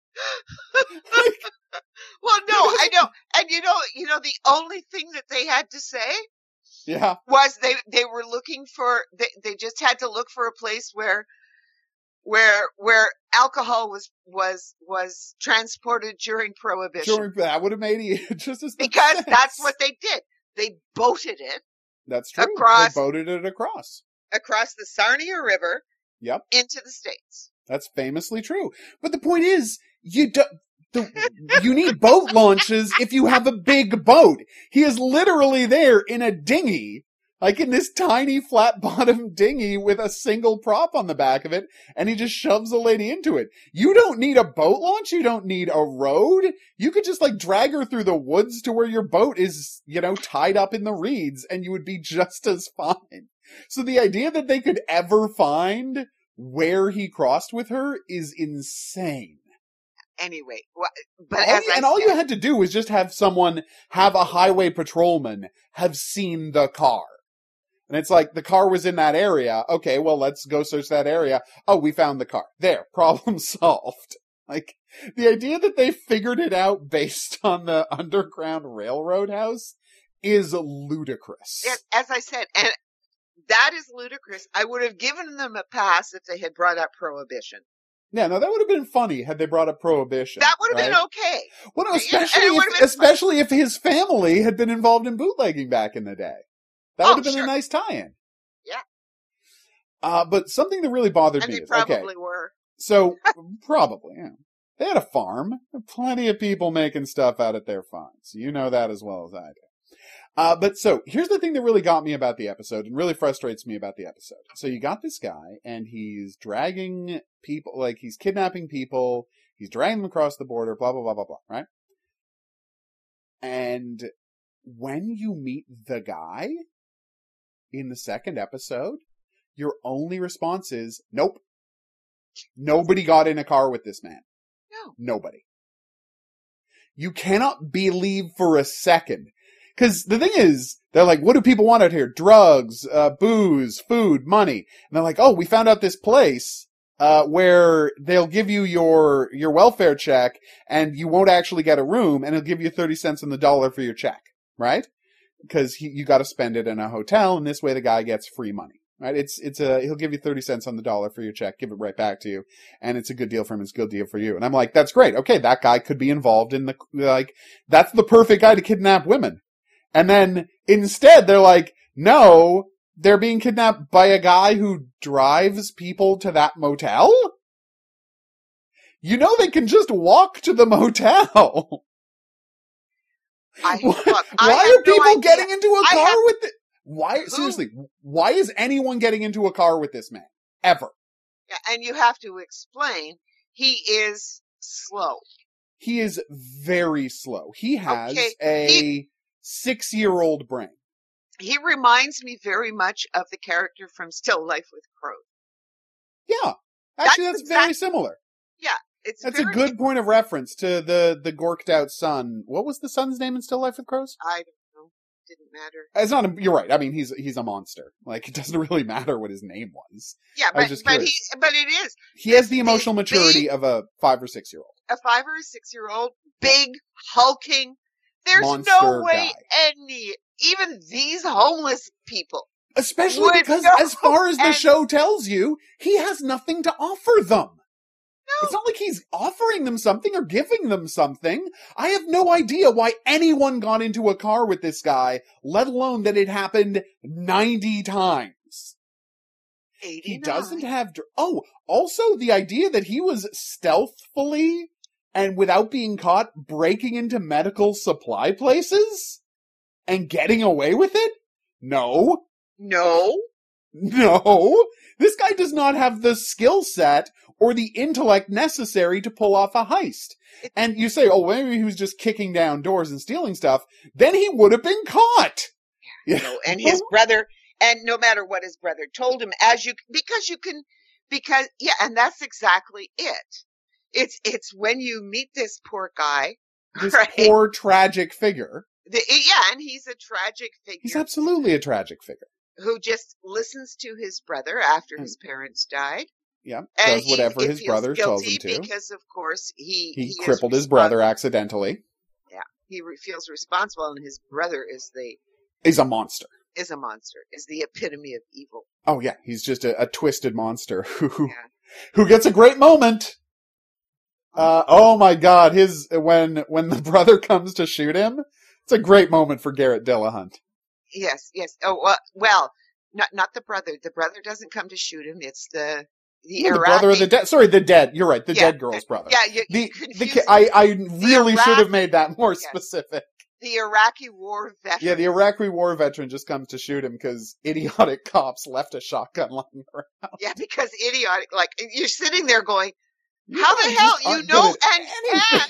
Like, well, no, I know. And you know, you know, the only thing that they had to say yeah. was they, they were looking for, they, they just had to look for a place where, where, where alcohol was, was, was transported during Prohibition. During, that would have made it just as much Because sense. that's what they did. They boated it. That's true. Across, they boated it across. Across the Sarnia River. Yep. Into the States. That's famously true. But the point is, you do, the, you need boat launches if you have a big boat. He is literally there in a dinghy, like in this tiny flat bottom dinghy with a single prop on the back of it, and he just shoves a lady into it. You don't need a boat launch. You don't need a road. You could just like drag her through the woods to where your boat is, you know, tied up in the reeds, and you would be just as fine. So the idea that they could ever find where he crossed with her is insane. Anyway, well, but all as you, I and all said, you had to do was just have someone, have a highway patrolman, have seen the car. And it's like, the car was in that area. Okay, well, let's go search that area. Oh, we found the car. There, problem solved. Like, the idea that they figured it out based on the Underground Railroad house is ludicrous. It, as I said, and that is ludicrous. I would have given them a pass if they had brought up Prohibition. Yeah, no, that would have been funny had they brought up Prohibition. That would have right? been okay. Well, no, especially, it, it if, especially if his family had been involved in bootlegging back in the day. That oh, would have been sure. a nice tie-in. Yeah. Uh, but something that really bothered and me they is, probably okay, were. so, probably, yeah. They had a farm. Plenty of people making stuff out at their farms. You know that as well as I do. Uh, but so, here's the thing that really got me about the episode and really frustrates me about the episode. So you got this guy, and he's dragging people, like, he's kidnapping people, he's dragging them across the border, blah, blah, blah, blah, blah, right? And when you meet the guy in the second episode, your only response is, nope. Nobody got in a car with this man. No. Nobody. You cannot believe for a second. Because the thing is, they're like, what do people want out here? Drugs, uh, booze, food, money. And they're like, oh, we found out this place, uh, where they'll give you your, your welfare check and you won't actually get a room, and it'll give you thirty cents on the dollar for your check, right? Because he, you gotta spend it in a hotel, and this way the guy gets free money, right? It's, it's a, he'll give you thirty cents on the dollar for your check, give it right back to you, and it's a good deal for him, it's a good deal for you. And I'm like, that's great. Okay, that guy could be involved in the, like, that's the perfect guy to kidnap women. And then instead they're like, no, they're being kidnapped by a guy who drives people to that motel? You know they can just walk to the motel. I, why look, I why are people no idea. getting into a I car have, with it? Why, who? seriously, why is anyone getting into a car with this man? Ever. Yeah, and you have to explain, he is slow. He is very slow. He has Okay, a he- six-year-old brain. He reminds me very much of the character from Still Life with Crows. Yeah. Actually, that's, That's very exact- similar. Yeah, it's That's very, a good point of reference to the, the gorked out son. What was the son's name in Still Life with Crows? I don't know. Didn't matter. It's not. A, you're right. I mean, he's he's a monster. Like, it doesn't really matter what his name was. Yeah, I was but just but curious. he but it is He has the big- emotional maturity big- of a five or six year old. a five or a six year old, big, hulking. There's Monster no way guy. any even these homeless people. Especially Would because, no- as far as the and- show tells you, he has nothing to offer them. No. It's not like he's offering them something or giving them something. I have no idea why anyone got into a car with this guy, let alone that it happened ninety times. eighty-nine. He doesn't have... dr- Oh, also the idea that he was stealthfully and without being caught breaking into medical supply places and getting away with it? No. No. No. This guy does not have the skill set or the intellect necessary to pull off a heist. And you say, oh, maybe he was just kicking down doors and stealing stuff. Then he would have been caught. You know, and his brother, and no matter what his brother told him, as you, because you can, because, yeah, and that's exactly it. It's, it's when you meet this poor guy. This right? poor, tragic figure. The, yeah, and he's a tragic figure. He's absolutely a tragic figure. Who just listens to his brother after his parents died. Yeah, and does whatever he, his brother tells him to. Because, of course, he... He, he crippled his brother accidentally. Yeah, he re- feels responsible, and his brother is the... Is a monster. Is a monster. Is the epitome of evil. Oh, yeah, he's just a, a twisted monster who yeah. who gets a great moment. Uh, oh my god, his when when the brother comes to shoot him, it's a great moment for Garrett Dillahunt. Yes, yes. Oh, well, well not not the brother. The brother doesn't come to shoot him. It's the the, no, Iraqi... the brother of the dead. Sorry, the dead. You're right. The yeah, dead girl's brother. Yeah, you, the, you the ki- I I really Iraq... should have made that more yeah. specific. The Iraqi war veteran. Yeah, the Iraqi war veteran just comes to shoot him because idiotic cops left a shotgun lying around. Yeah, because idiotic. Like you're sitting there going, "How the hell you know?" And and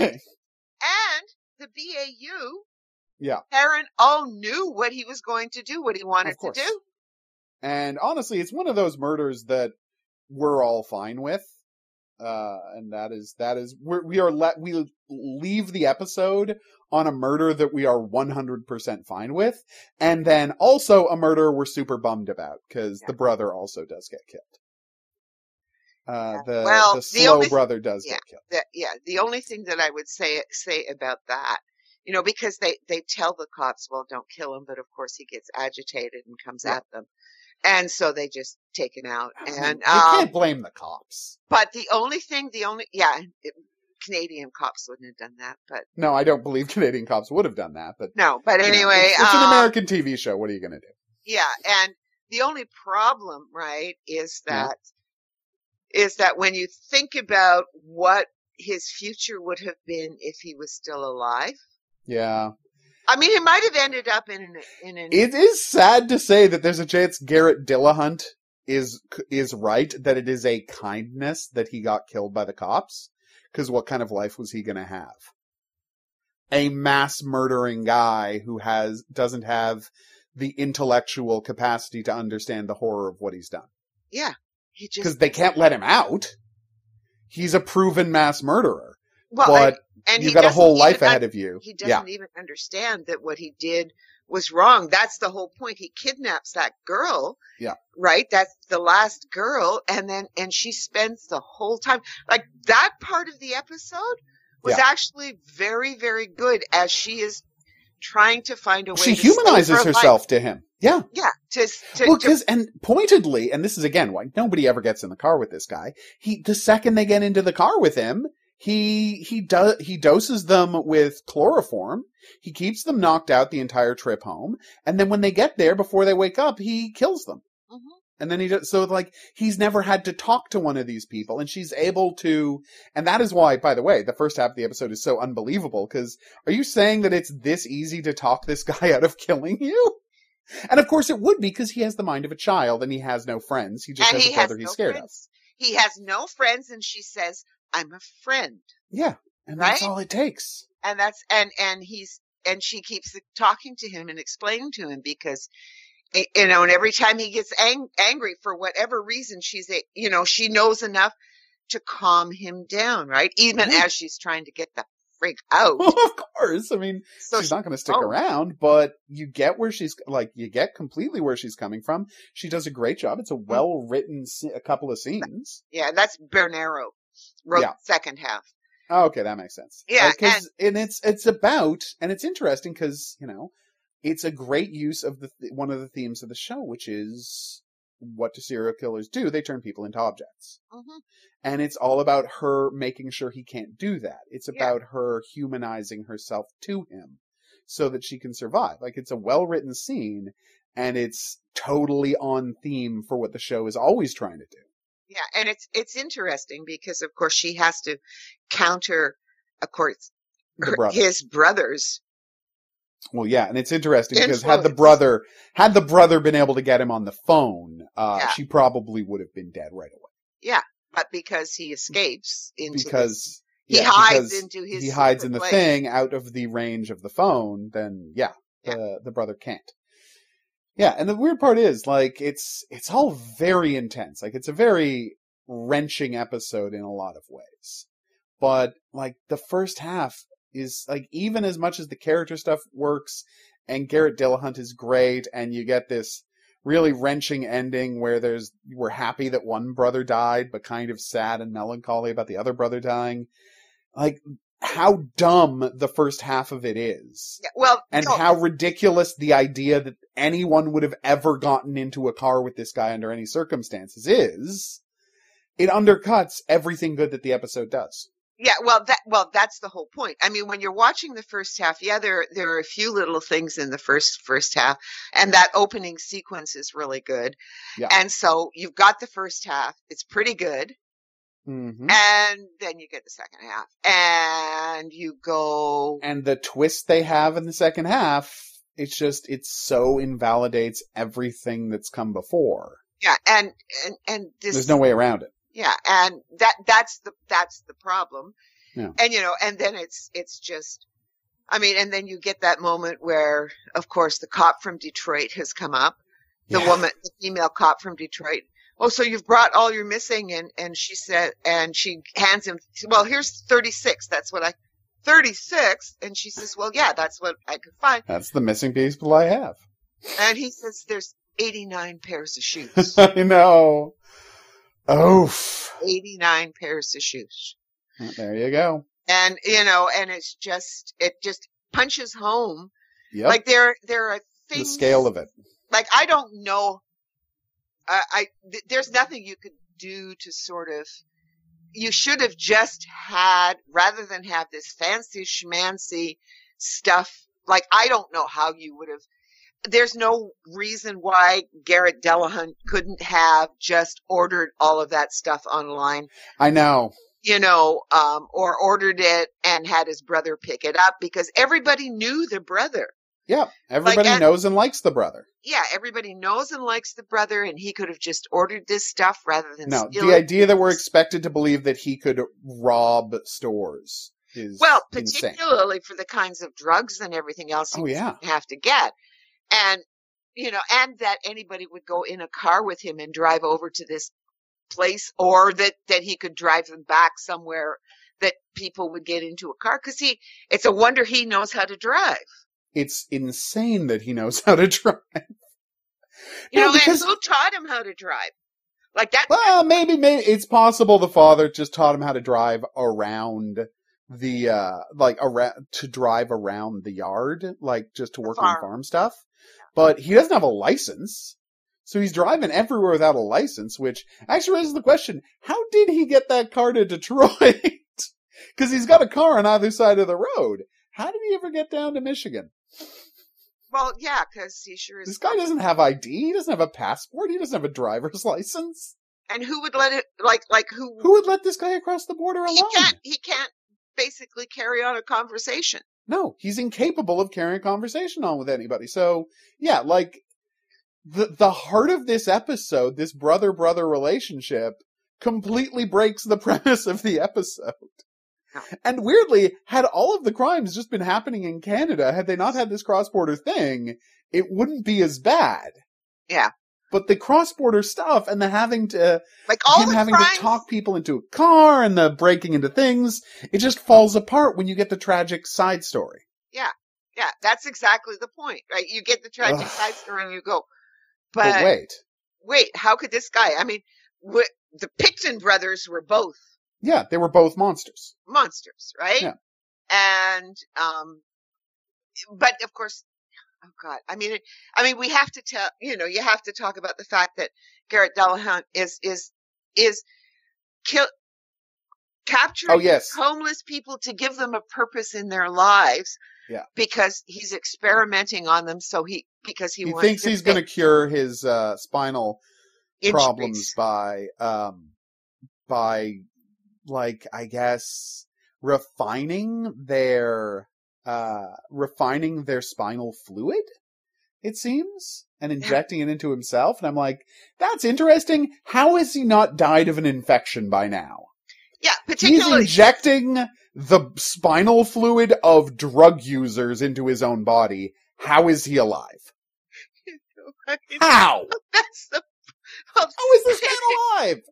and the B A U. Yeah. Aaron all knew what he was going to do, what he wanted to do. And honestly, it's one of those murders that we're all fine with. Uh, and that is, that is, we're, we are let, we leave the episode on a murder that we are one hundred percent fine with. And then also a murder we're super bummed about because yeah. the brother also does get killed. Uh, yeah. the, well, the slow the only, brother does yeah, get killed. The, yeah. The only thing that I would say, say about that, you know, because they, they tell the cops, well, don't kill him. But of course he gets agitated and comes yeah. at them. And so they just take him out. And you um, can't blame the cops. But the only thing, the only, yeah, it, Canadian cops wouldn't have done that. But no, I don't believe Canadian cops would have done that. But no, but anyway, know, it's, it's um, an American T V show. What are you going to do? Yeah, and the only problem, right, is that yeah. is that when you think about what his future would have been if he was still alive. Yeah. I mean, he might have ended up in an, in an... It is sad to say that there's a chance Garrett Dillahunt is is right, that it is a kindness that he got killed by the cops. Because what kind of life was he going to have? A mass murdering guy who has doesn't have the intellectual capacity to understand the horror of what he's done. Yeah. he just Because they can't let him out. He's a proven mass murderer. Well, but... And You've got a whole life ahead un- of you. He doesn't yeah. even understand that what he did was wrong. That's the whole point. He kidnaps that girl. Yeah. Right? That's the last girl. And then, and she spends the whole time, like that part of the episode was yeah. actually very, very good as she is trying to find a way she to humanizes herself life. to him. Yeah. Yeah. To, to, well, to, cause, and pointedly, and this is again why nobody ever gets in the car with this guy. He, the second they get into the car with him, He he does he doses them with chloroform. He keeps them knocked out the entire trip home, and then when they get there before they wake up, he kills them. mm-hmm. And then he does, so like he's never had to talk to one of these people, and she's able to. And that is why, by the way, the first half of the episode is so unbelievable. Because are you saying that it's this easy to talk this guy out of killing you? And of course it would be, because he has the mind of a child and he has no friends. He just and has he a brother has he's no scared friends. of. He has no friends, and she says, I'm a friend. Yeah. And right? that's all it takes. And that's, and, and he's, and she keeps talking to him and explaining to him because, you know, and every time he gets ang- angry for whatever reason, she's, a, you know, she knows enough to calm him down, right? Even yeah. as she's trying to get the freak out. Well, of course. I mean, so she's she, not going to stick oh. around, but you get where she's, like, you get completely where she's coming from. She does a great job. It's a well-written, a couple of scenes. Yeah, that's Bernero wrote yeah. the second half. Oh, okay, that makes sense. Yeah, uh, and, and it's it's about, and it's interesting because, you know, it's a great use of the th- one of the themes of the show, which is what do serial killers do? They turn people into objects. Mm-hmm. And it's all about her making sure he can't do that. It's about yeah. her humanizing herself to him so that she can survive. Like, it's a well-written scene, and it's totally on theme for what the show is always trying to do. Yeah, and it's it's interesting because, of course, she has to counter, of course, The her, brother. his brothers. Well, yeah, and it's interesting because had the Influence. brother had the brother been able to get him on the phone, uh, Yeah. she probably would have been dead right away. Yeah, but because he escapes into this, Because he yeah, hides because into his he hides secret in the place. thing out of the range of the phone, then yeah, Yeah. the the brother can't. Yeah, and the weird part is like it's it's all very intense. Like it's a very wrenching episode in a lot of ways. But like the first half is like even as much as the character stuff works and Garrett Dillahunt is great and you get this really wrenching ending where there's we're happy that one brother died but kind of sad and melancholy about the other brother dying. Like how dumb the first half of it is. Yeah, well, And no, how ridiculous the idea that anyone would have ever gotten into a car with this guy under any circumstances is. It undercuts everything good that the episode does. yeah, well, that well, that's the whole point. I mean, when you're watching the first half, yeah, there there are a few little things in the first first half, and that opening sequence is really good. Yeah. And so you've got the first half; it's pretty good. Mm-hmm. And then you get the second half, and you go, And the twist they have in the second half, it's just, it so invalidates everything that's come before. yeah, and and and this, There's no way around it. yeah, and that that's the that's the problem. Yeah. And you know, and then it's it's just, I mean, and then you get that moment where, of course, the cop from Detroit has come up, the Yeah. woman, the female cop from Detroit. Oh, so you've brought all your missing, and and she said, and she hands him, well, here's thirty-six. That's what I, thirty-six, and she says, well, yeah, that's what I could find. That's the missing people I have. And he says, there's eighty-nine pairs of shoes. I know. Oof. eighty-nine pairs of shoes. There you go. And, you know, and it's just, it just punches home. Yep. Like there, there are the things. scale of it. Like, I don't know. I, I th- there's nothing you could do to sort of, you should have just had, rather than have this fancy schmancy stuff. Like, I don't know how you would have, there's no reason why Garrett Dillahunt couldn't have just ordered all of that stuff online. I know. You know, um, or ordered it and had his brother pick it up, because everybody knew the brother. Yeah. Everybody and- knows and likes the brother. Yeah, everybody knows and likes the brother, and he could have just ordered this stuff rather than No, steal the it. idea that we're expected to believe that he could rob stores is Well, insane. particularly for the kinds of drugs and everything else Oh, you yeah. have to get. And, you know, and that anybody would go in a car with him and drive over to this place, or that, that he could drive them back somewhere that people would get into a car. Cause he, it's a wonder he knows how to drive. It's insane that he knows how to drive. You No, know, because- and who taught him how to drive? Like that. Well, maybe, maybe it's possible the father just taught him how to drive around the, uh, like around, to drive around the yard, like just to work on farm. farm stuff. But he doesn't have a license. So he's driving everywhere without a license, which actually raises the question, how did he get that car to Detroit? Because he's got a car on either side of the road. How did he ever get down to Michigan? Well, yeah, cause he sure is. This guy doesn't have I D. He doesn't have a passport. He doesn't have a driver's license. And who would let it, like, like who, Who would let this guy across the border alone? he can't, he can't basically carry on a conversation. No, he's incapable of carrying a conversation on with anybody. So, yeah, like, the the heart of this episode, this brother-brother relationship, completely breaks the premise of the episode. No. And weirdly, had all of the crimes just been happening in Canada, had they not had this cross-border thing, it wouldn't be as bad. Yeah. But the cross-border stuff and the having to, Like all him the having crimes, to talk people into a car and the breaking into things, it just falls apart when you get the tragic side story. yeah, that's exactly the point, right? You get the tragic Ugh. side story and you go, but, But wait. wait, how could this guy, I mean, wh- the Picton brothers were both Yeah, they were both monsters. monsters, right? Yeah. And, um, but of course, oh God, I mean, it, I mean, we have to tell, you know, you have to talk about the fact that Garrett Dillahunt is, is, is kill, capturing Oh, yes. homeless people to give them a purpose in their lives Yeah. Because he's experimenting on them, so he because he, He wants thinks to he's going to fix cure his uh, spinal injuries. problems by, um, by, like, I guess, refining their, uh, refining their spinal fluid, it seems, and injecting it into himself. And I'm like, that's interesting. How has he not died of an infection by now? Yeah, He's particularly injecting the spinal fluid of drug users into his own body. How is he alive? I mean, How? that's the How is this man alive?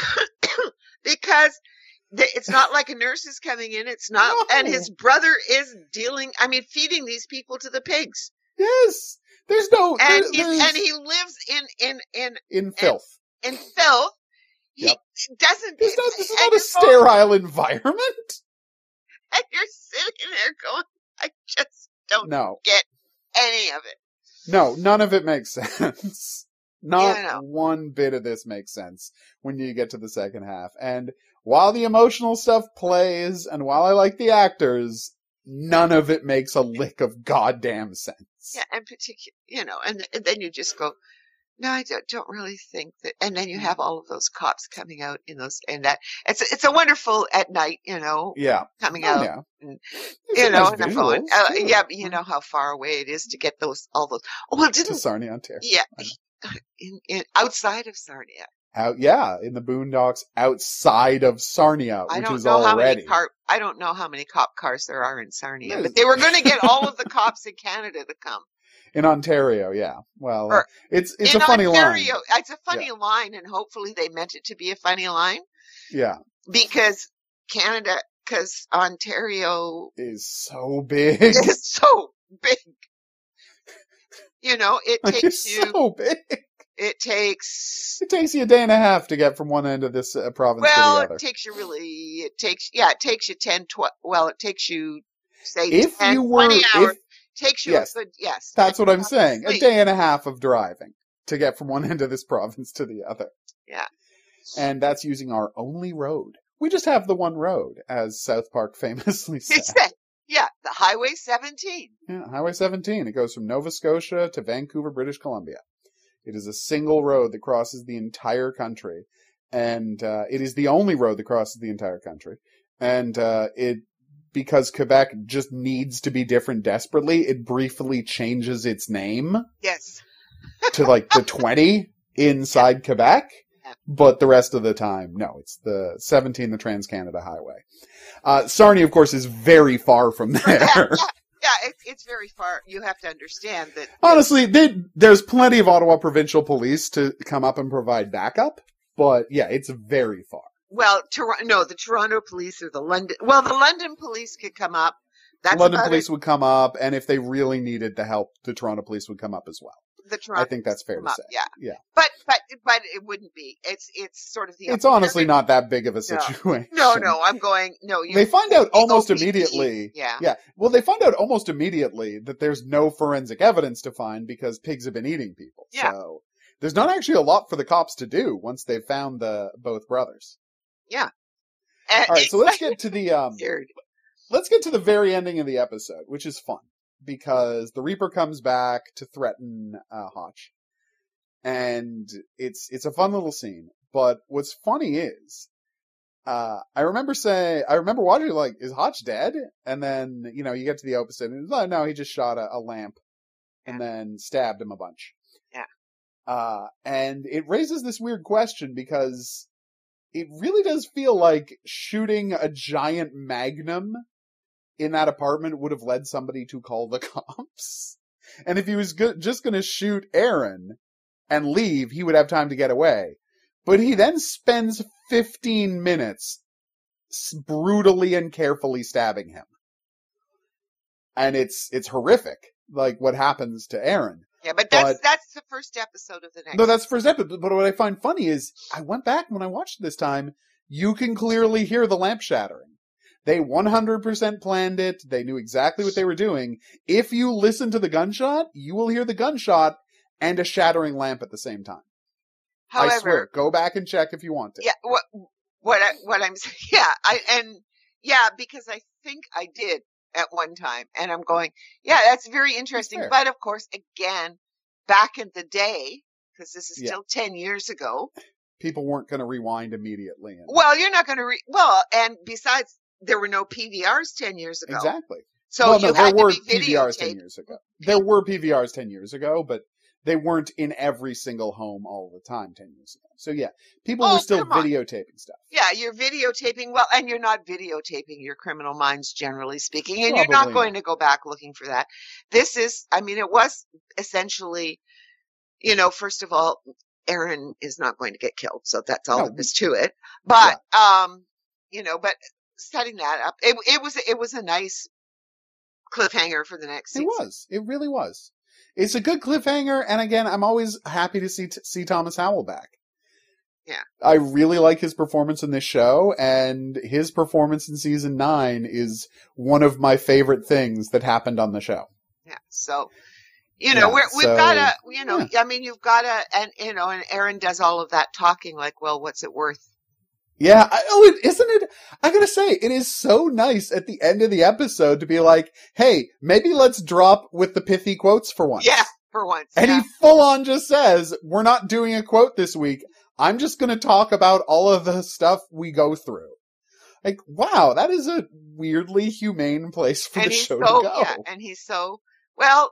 because the, it's not like a nurse is coming in. It's not, No. and his brother is dealing. I mean, feeding these people to the pigs, Yes. There's no, and there, he's, there's, and he lives in in in in filth. in filth. He Yep. doesn't. This, not, this is and not a you're sterile environment. going- And you're sitting there going, I just don't No. get any of it. No, none of it makes sense. Not Yeah, I know. one bit of this makes sense when you get to the second half. And while the emotional stuff plays, and while I like the actors, none of it makes a lick of goddamn sense. Yeah, and particular, you know, and, and then you just go, no, I don't, don't really think that. And then you have all of those cops coming out in those, and that it's it's a wonderful at night, you know, Yeah. coming Oh, out, yeah. and, There's you some know, nice and I'm going, visuals, uh, too. yeah, but you know how far away it is to get those all those. Oh well, To didn't Sarnia, Ontario. yeah, in, in outside of Sarnia. Out, yeah, in the boondocks outside of Sarnia, I which don't is know how already. many car. I don't know how many cop cars there are in Sarnia, There's- but they were going to get all of the cops in Canada to come. In Ontario, yeah. Well, Or uh, it's it's in a funny Ontario, line. it's a funny line, and hopefully they meant it to be a funny line Yeah, because Canada, because Ontario is so big. is so big. You know, it Like, takes it's you. so big. It takes. It takes you a day and a half to get from one end of this uh, province Well, to the other. it takes you really. It takes yeah. It takes you ten, twelve. Well, it takes you say If ten, you were, twenty hours. if Takes you yes, a good yes. that's what I'm hours saying, a sleep. day and a half of driving to get from one end of this province to the other. Yeah. And that's using our only road. We just have the one road, as South Park famously He said. said, yeah, the Highway seventeen. Yeah, Highway seventeen. It goes from Nova Scotia to Vancouver, British Columbia. It is a single road that crosses the entire country. And uh, it is the only road that crosses the entire country. And uh, it, because Quebec just needs to be different desperately, it briefly changes its name Yes. to like the twenty inside Quebec. Yeah. But the rest of the time, no, it's the seventeen, the Trans-Canada Highway. Uh, Sarnia, of course, is very far from there. Yeah, yeah it, it's very far. You have to understand that. Honestly, they, there's plenty of Ottawa Provincial Police to come up and provide backup, but yeah, it's very far. Well, Tor- no, the Toronto police or the London. Well, the London police could come up. That's London about Police it. would come up, and if they really needed the help, the Toronto Police would come up as well. The Toronto I think that's fair come to up, say. Yeah, Yeah. but but but it wouldn't be. It's it's sort of the. It's honestly not that big of a situation. No, no, I'm going. No, you. They find out almost O P P, immediately. Yeah. Yeah. Well, they find out almost immediately that there's no forensic evidence to find because pigs have been eating people. Yeah. So there's not actually a lot for the cops to do once they've found the both brothers. Yeah. All right, so let's get to the um Weird. let's get to the very ending of the episode, which is fun because the Reaper comes back to threaten uh, Hotch. And it's it's a fun little scene. But what's funny is Uh, I remember saying, I remember watching like, is Hotch dead? And then, you know, you get to the opposite and oh, no, he just shot a, a lamp and then stabbed him a bunch. Yeah. Uh, and it raises this weird question because it really does feel like shooting a giant magnum in that apartment would have led somebody to call the cops. And if he was go- just going to shoot Aaron and leave, he would have time to get away. But he then spends fifteen minutes brutally and carefully stabbing him. And it's, it's horrific, like what happens to Aaron. Yeah, but that's, But- that's the first episode of the next. No, that's the first episode. But what I find funny is, I went back when I watched it this time, you can clearly hear the lamp shattering. They one hundred percent planned it. They knew exactly what they were doing. If you listen to the gunshot, you will hear the gunshot and a shattering lamp at the same time. However, I swear. Go back and check if you want to. yeah, what, what, I, what I'm saying, yeah, I, and, yeah, because I think I did at one time. And I'm going, yeah, that's very interesting. fair. But of course, again, back in the day, because this is Yeah. still ten years ago, People weren't going to rewind immediately. And... well, you're not going to re, well, and besides, there were no P V Rs ten years ago. Exactly. So well, you no, there had were to be P V Rs ten videotaped. years ago. There were P V Rs ten years ago, but they weren't in every single home all the time ten years ago. So yeah, people Oh, were still come on. videotaping stuff. Yeah, you're videotaping. Well, and you're not videotaping your Criminal Minds, generally speaking, and you're not Probably going not. to go back looking for that. This is, I mean, it was essentially, you know, first of all, Aaron is not going to get killed, so that's all No, there is to it. But, um, you know, but setting that up, it, it was, it was a nice cliffhanger for the next It season. was. It really was. It's a good cliffhanger, and again, I'm always happy to see see Thomas Howell back. Yeah. I really like his performance in this show, and his performance in season nine is one of my favorite things that happened on the show. Yeah. So, you know, Yeah, we're, we've so, got to, you know, yeah. I mean, you've got to, and, you know, and Aaron does all of that talking like, well, what's it worth? Yeah, I, oh, it, isn't it? I gotta say, it is so nice at the end of the episode to be like, hey, maybe let's drop with the pithy quotes for once. Yeah, for once. And yeah. he full on just says, we're not doing a quote this week. I'm just gonna talk about all of the stuff we go through. Like, wow, that is a weirdly humane place for and the he's show so, to go. Yeah, and he's so, well,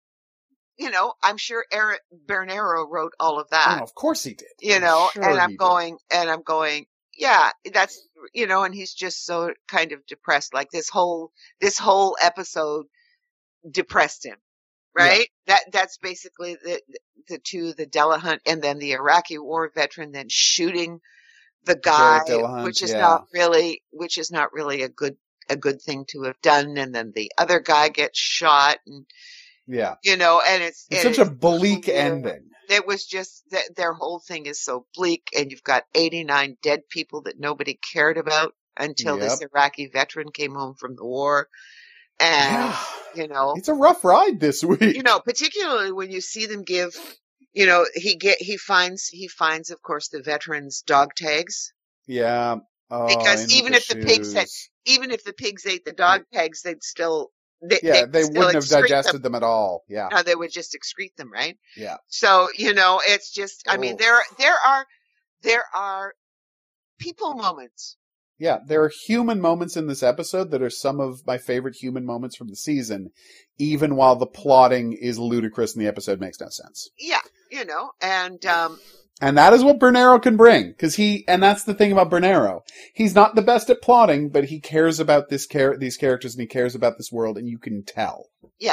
you know, I'm sure Aaron Bernero wrote all of that. Oh, of course he did. You I'm know, sure and I'm he did. going, and I'm going, yeah, that's, you know, and he's just so kind of depressed. Like this whole, this whole episode depressed him, right? That, that's basically the, the two, the Delahunt and then the Iraqi war veteran, then shooting the guy, Jared Delahunt, which is yeah. not really, which is not really a good, a good thing to have done. And then the other guy gets shot and, Yeah. you know, and it's, It's and such a it's bleak clear. ending. It was just that their whole thing is so bleak, and you've got eighty-nine dead people that nobody cared about until this Yep. Iraqi veteran came home from the war. And, Yeah. you know, It's a rough ride this week. you know, particularly when you see them give, you know, he get, he finds, he finds, of course, the veterans' dog tags. Yeah. Oh, Because in even with if the pigs had- shoes. Even if the pigs ate the dog tags, they'd still, they, Yeah, they'd they still wouldn't have excrete digested them. them at all. Yeah. No, they would just excrete them, right? Yeah. So, you know, it's just, I mean, Oh. there, there are, there are people moments. Yeah, there are human moments in this episode that are some of my favorite human moments from the season, even while the plotting is ludicrous and the episode makes no sense. Yeah, you know, and, um, And that is what Bernero can bring, because he, and that's the thing about Bernero. He's not the best at plotting, but he cares about this char- these characters and he cares about this world, and you can tell.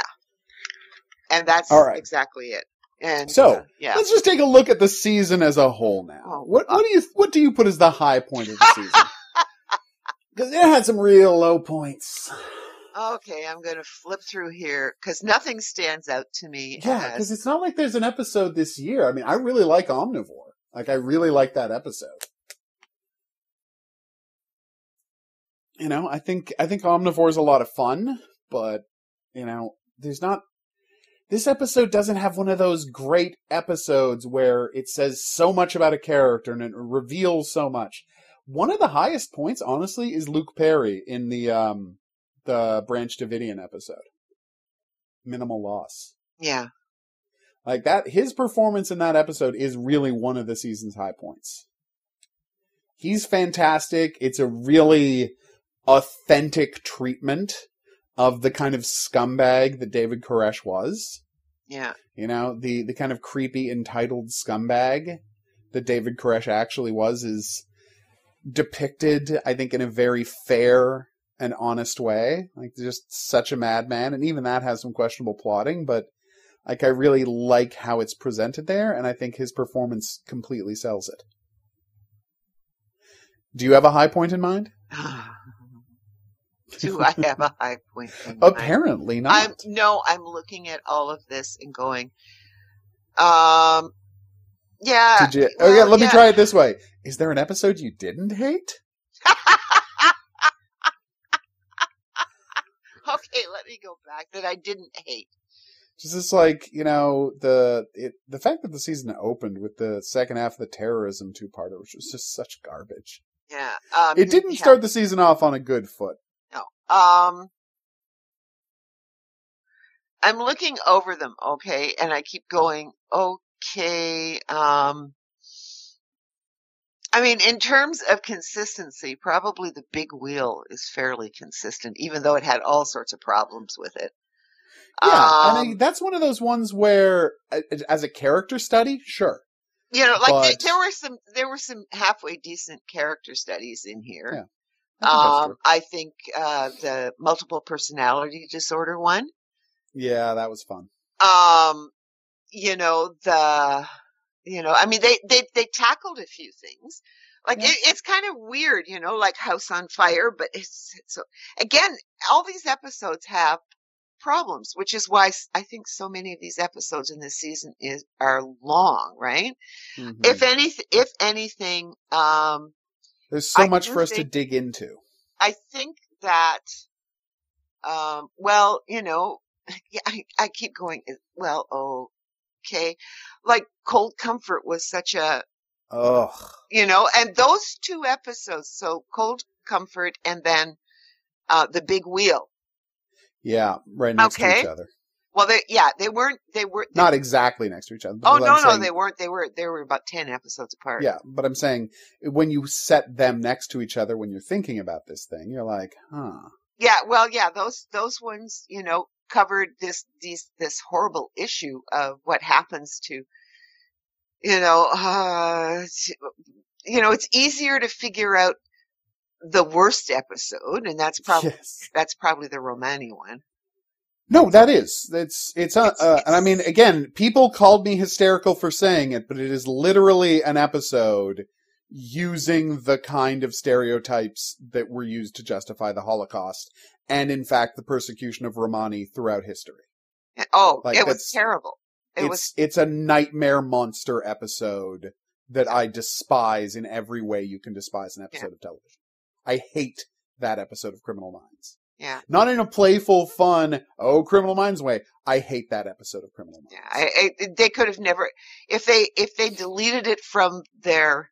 and that's All right. exactly it. And So, uh, yeah. Let's just take a look at the season as a whole now. Oh, What, what do you, what do you put as the high point of the season? Because it had some real low points. Okay, I'm going to flip through here because nothing stands out to me. Yeah, as- because it's not like there's an episode this year. I mean, I really like Omnivore. Like, I really like that episode. You know, I think I think Omnivore is a lot of fun, but you know, there's not. This episode doesn't have one of those great episodes where it says so much about a character and it reveals so much. One of the highest points, honestly, is Luke Perry in the um the Branch Davidian episode, Minimal Loss. yeah, Like that, his performance in that episode is really one of the season's high points. He's fantastic. It's a really authentic treatment of the kind of scumbag that David Koresh was. yeah, You know, the, the kind of creepy, entitled scumbag that David Koresh actually was is depicted, I think, in a very fair and honest way. Like, just such a madman. And even that has some questionable plotting, but like, I really like how it's presented there, and I think his performance completely sells it. Do you have a high point in mind? Do I have a high point? in mind? Apparently not. I'm no, I'm looking at all of this and going, um, yeah. Did you? Oh yeah, well, let me yeah. try it this way. Is there an episode you didn't hate? Okay, let me go back that I didn't hate. Just it's like, you know, the it, the fact that the season opened with the second half of the terrorism two-parter, which was just such garbage. Yeah, um, It didn't yeah, start the season off on a good foot. No, um, I'm looking over them, okay, and I keep going, okay, um, I mean, in terms of consistency, probably the big wheel is fairly consistent, even though it had all sorts of problems with it. Yeah, and I, Um, that's one of those ones where, uh, as a character study, sure. you know, like But- there, there were some, there were some halfway decent character studies in here. Yeah, I think that's Um, true. I think uh, the multiple personality disorder one. Yeah, that was fun. Um, you know, the, you know, I mean, they, they, they tackled a few things. Like Yeah. it, it's kind of weird, you know, like House on Fire, but it's so, again, all these episodes have problems, which is why s- I think so many of these episodes in this season is, are long, right? Mhm. If any, if anything, um, There's so I much do for us to think- dig into. I think that, um, well, you know, yeah, I, I keep going, well, okay, like Cold Comfort was such a, Ugh. you know, and those two episodes, so Cold Comfort and then, uh, The Big Wheel. Yeah, right next to Okay. each other. Well, they, yeah, they weren't, they were, they, Not exactly next to each other. But oh, what no, I'm no, saying- they weren't, they were, they were about ten episodes apart. Yeah, but I'm saying when you set them next to each other when you're thinking about this thing, you're like, huh. Yeah, well, yeah, those, those ones, you know, covered this, these, this horrible issue of what happens to, you know, uh, you know, it's easier to figure out the worst episode, and that's probably, Yes. that's probably the Romani one. No, that is. It's, it's, uh, It's- uh, and I it's- mean, again, people called me hysterical for saying it, but it is literally an episode using the kind of stereotypes that were used to justify the Holocaust, and in fact, the persecution of Romani throughout history. Oh, Like, it was that's- terrible. It it's, was, it's a nightmare monster episode that I despise in every way you can despise an episode of television. I hate that episode of Criminal Minds. yeah, Not in a playful, fun, oh, Criminal Minds way. I hate that episode of Criminal Minds. yeah. I, I, they could have never, if they, if they deleted it from their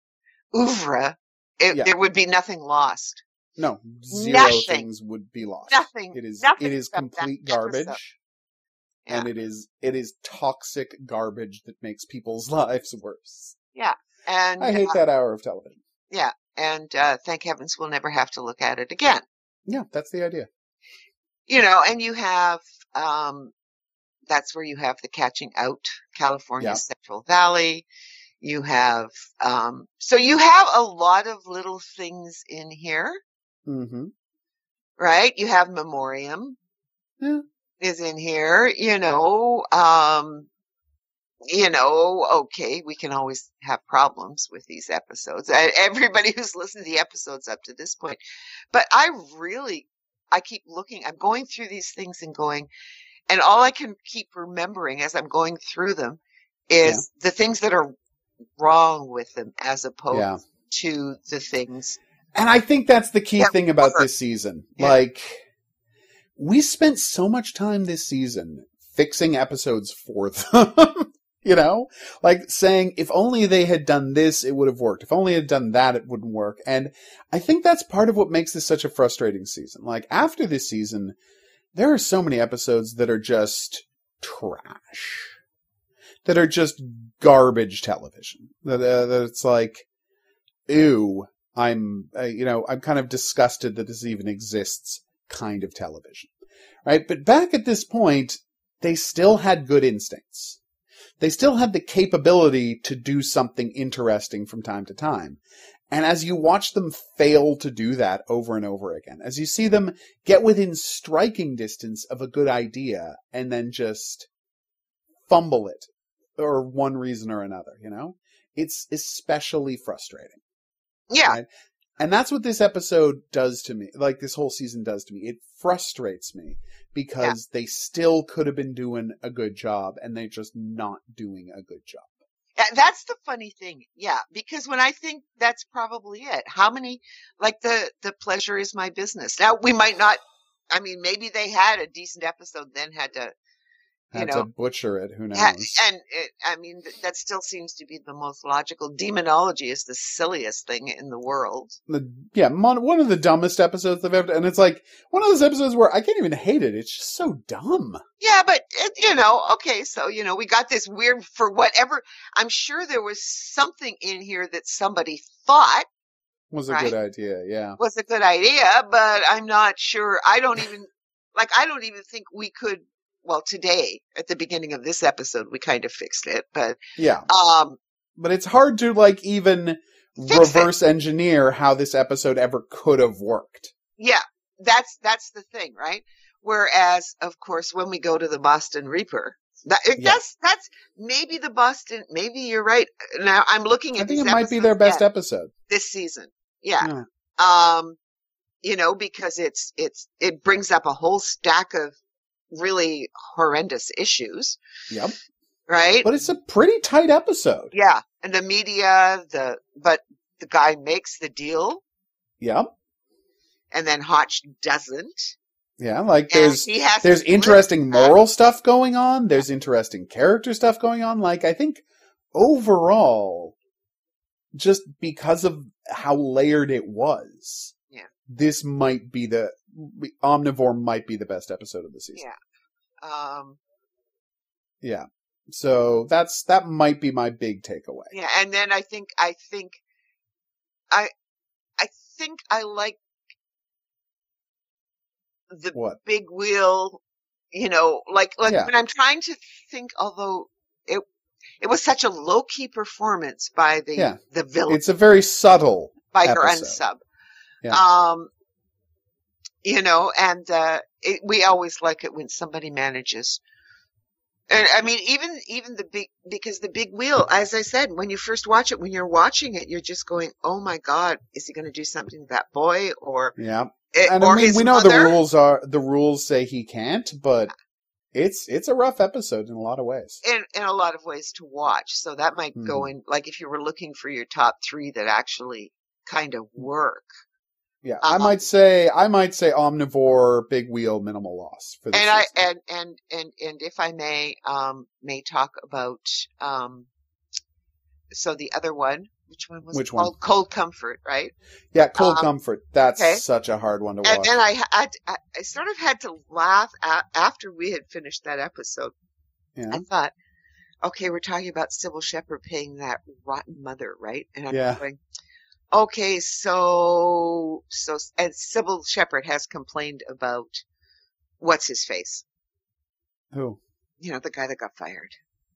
oeuvre, it, Yeah. there would be nothing lost. No, zero Nothing. things would be lost. Nothing. It is, Nothing it is except that complete episode. garbage. And Yeah. it is, it is toxic garbage that makes people's lives worse. And, I hate uh, that hour of television. and, uh, thank heavens we'll never have to look at it again. Yeah, that's the idea. You know, and you have, um, that's where you have the Catching Out, California Yeah. Central Valley. You have, um, so you have a lot of little things in here, Mm-hmm. right? You have Memoriam Yeah. is in here, you know, um, you know, okay, we can always have problems with these episodes. Uh, Everybody who's listened to the episodes up to this point, but I really, I keep looking, I'm going through these things and going, and all I can keep remembering as I'm going through them is the things that are wrong with them as opposed Yeah. to the things. And I think that's the key Yeah, thing about work. this season. Yeah. Like, we spent so much time this season fixing episodes for them. You know? Like saying, if only they had done this, it would have worked. If only they had done that, it wouldn't work. And I think that's part of what makes this such a frustrating season. Like, after this season, there are so many episodes that are just trash. That are just garbage television. That, uh, that it's like, ew, I'm, uh, you know, I'm kind of disgusted that this even exists kind of television. Right? But back at this point, they still had good instincts. They still had the capability to do something interesting from time to time. And as you watch them fail to do that over and over again, as you see them get within striking distance of a good idea and then just fumble it for one reason or another, you know, it's especially frustrating. Yeah. Right? And that's what this episode does to me, like this whole season does to me. It frustrates me because they still could have been doing a good job and they're just not doing a good job. Yeah, that's the funny thing. Yeah, because when I think that's probably it. How many, like the, the pleasure is my business. Now we might not, I mean, maybe they had a decent episode, then had to, you Had know, to butcher it. Who knows? ha- and it, I mean, th- that still seems to be the most logical. Demonology is the silliest thing in the world. The, yeah, mon- one of the dumbest episodes they've ever. And it's like one of those episodes where I can't even hate it. It's just so dumb. Yeah, but it, you know, okay, so you know, we got this weird for whatever. I'm sure there was something in here that somebody thought Was a right? good idea. Yeah. was a good idea, but I'm not sure. I don't even like. I don't even think we could. Well, today at the beginning of this episode, we kind of fixed it, but Yeah. um, But it's hard to like even Fix reverse engineer how this episode ever could have worked. yeah, that's that's the thing, right? Whereas, of course, when we go to the Boston Reaper, that Yeah. that's that's maybe the Boston. Maybe you're right. Now I'm looking I at think these it might be their episodes, best yeah, episode. this season. Yeah. Yeah. Um, you know, because it's it's it brings up a whole stack of really horrendous issues, Yep. right? But it's a pretty tight episode. Yeah, and the media, the but the guy makes the deal, Yep. and then Hotch doesn't. Yeah, like And there's he has there's to live interesting with that. moral stuff going on. There's interesting character stuff going on. Like I think overall, just because of how layered it was, Yeah. this might be the Omnivore might be the best episode of the season. Yeah. Um. Yeah. So that's that might be my big takeaway. Yeah, and then I think I think I I think I like the What? big wheel. You know, like like Yeah. when I'm trying to think, although it it was such a low key performance by the Yeah. the villain. It's a very subtle Biker episode. unsub. Yeah. Um, you know, and uh, it, we always like it when somebody manages. And I mean, even even the big because the big wheel, as I said, when you first watch it, when you're watching it, you're just going, "Oh my God, is he going to do something to that boy?" Or Yeah. it, And or I mean, his we know mother? the rules are the rules say he can't, but it's it's a rough episode in a lot of ways. in in a lot of ways to watch. So that might go Mhm. in, like if you were looking for your top three that actually kind of work. Yeah, I Um, might say I might say Omnivore, Big Wheel, Minimal Loss for this And I season. and and and and if I may, um, may talk about um, so the other one, which one was Which it one? called? Cold Comfort, right? Yeah, Cold um, Comfort. That's okay. such a hard one to And watch. then I had I, I sort of had to laugh at, after we had finished that episode. yeah, I thought, okay, we're talking about Sybil Shepherd paying that rotten mother, right? And I'm Yeah. going, okay, so so and Sybil Shepherd has complained about what's his face, who? you know, the guy that got fired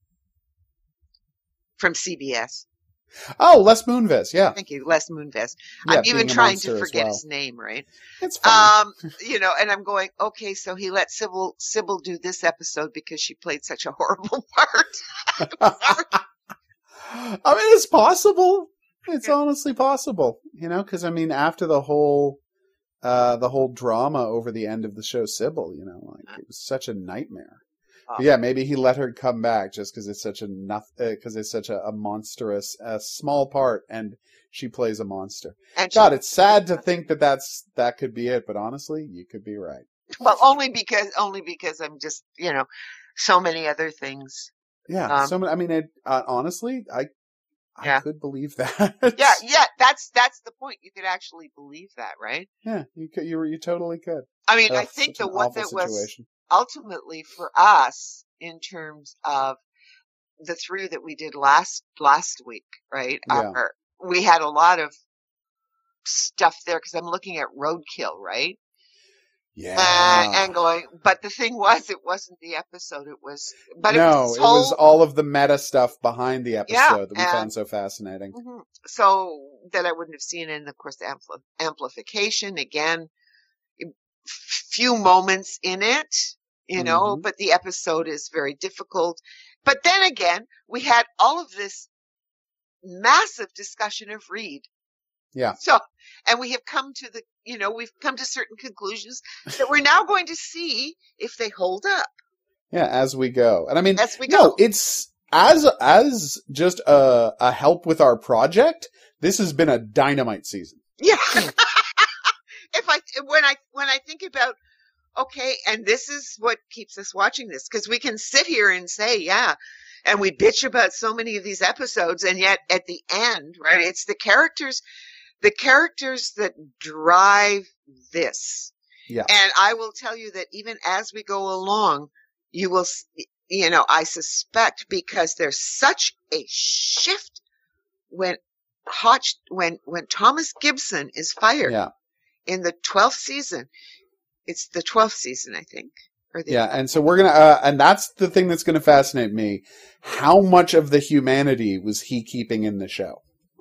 from C B S. Oh, Les Moonves. Yeah, Thank you, Les Moonves. yeah. I'm even being a trying monster to as forget well. his name, right? It's fine. Um, you know, and I'm going, okay, so he let Sybil Sybil do this episode because she played such a horrible part. I mean, it's possible. It's honestly possible, you know, because I mean, after the whole, uh, the whole drama over the end of the show, Sybil, you know, like it was such a nightmare. Oh. But yeah, maybe he let her come back just because it's such a because uh, it's such a, a monstrous, a small part, and she plays a monster. And she, God, it's sad to think that that's that could be it, but honestly, you could be right. well, only because only because I'm just, you know, so many other things. Yeah, Um, so many- I mean, it, uh, honestly, I I Yeah. could believe that. Yeah, yeah, that's that's the point. You could actually believe that, right? yeah, you could, you you totally could. I mean, I Ugh, think such the an one awful that was situation. ultimately for us in terms of the three that we did last last week, right? Yeah. Are, we had a lot of stuff there because I'm looking at Roadkill, right? Yeah. Uh, and going, but the thing was, it wasn't the episode. It was, but no, it was, it this whole, was all of the meta stuff behind the episode Yeah, that we and- found so fascinating. Mhm. So that I wouldn't have seen, and of course, the ampli- amplification again, few moments in it, you know, Mhm. but the episode is very difficult. But then again, we had all of this massive discussion of Reed. Yeah. So, and we have come to the, you know, we've come to certain conclusions that we're now going to see if they hold up Yeah, as we go. And I mean, as we no, go. it's as as just a, a help with our project. This has been a dynamite season. Yeah. If I when I when I think about okay, and this is what keeps us watching this, because we can sit here and say, yeah, and we bitch about so many of these episodes, and yet at the end, right, it's the characters, the characters that drive this. Yeah. And I will tell you that even as we go along, you will, you know, I suspect, because there's such a shift when Hotch, when, when Thomas Gibson is fired Yeah. in the twelfth season, it's the twelfth season, I think. Or the Yeah, and so we're gonna, uh, and that's the thing that's gonna fascinate me. How much of the humanity was he keeping in the show?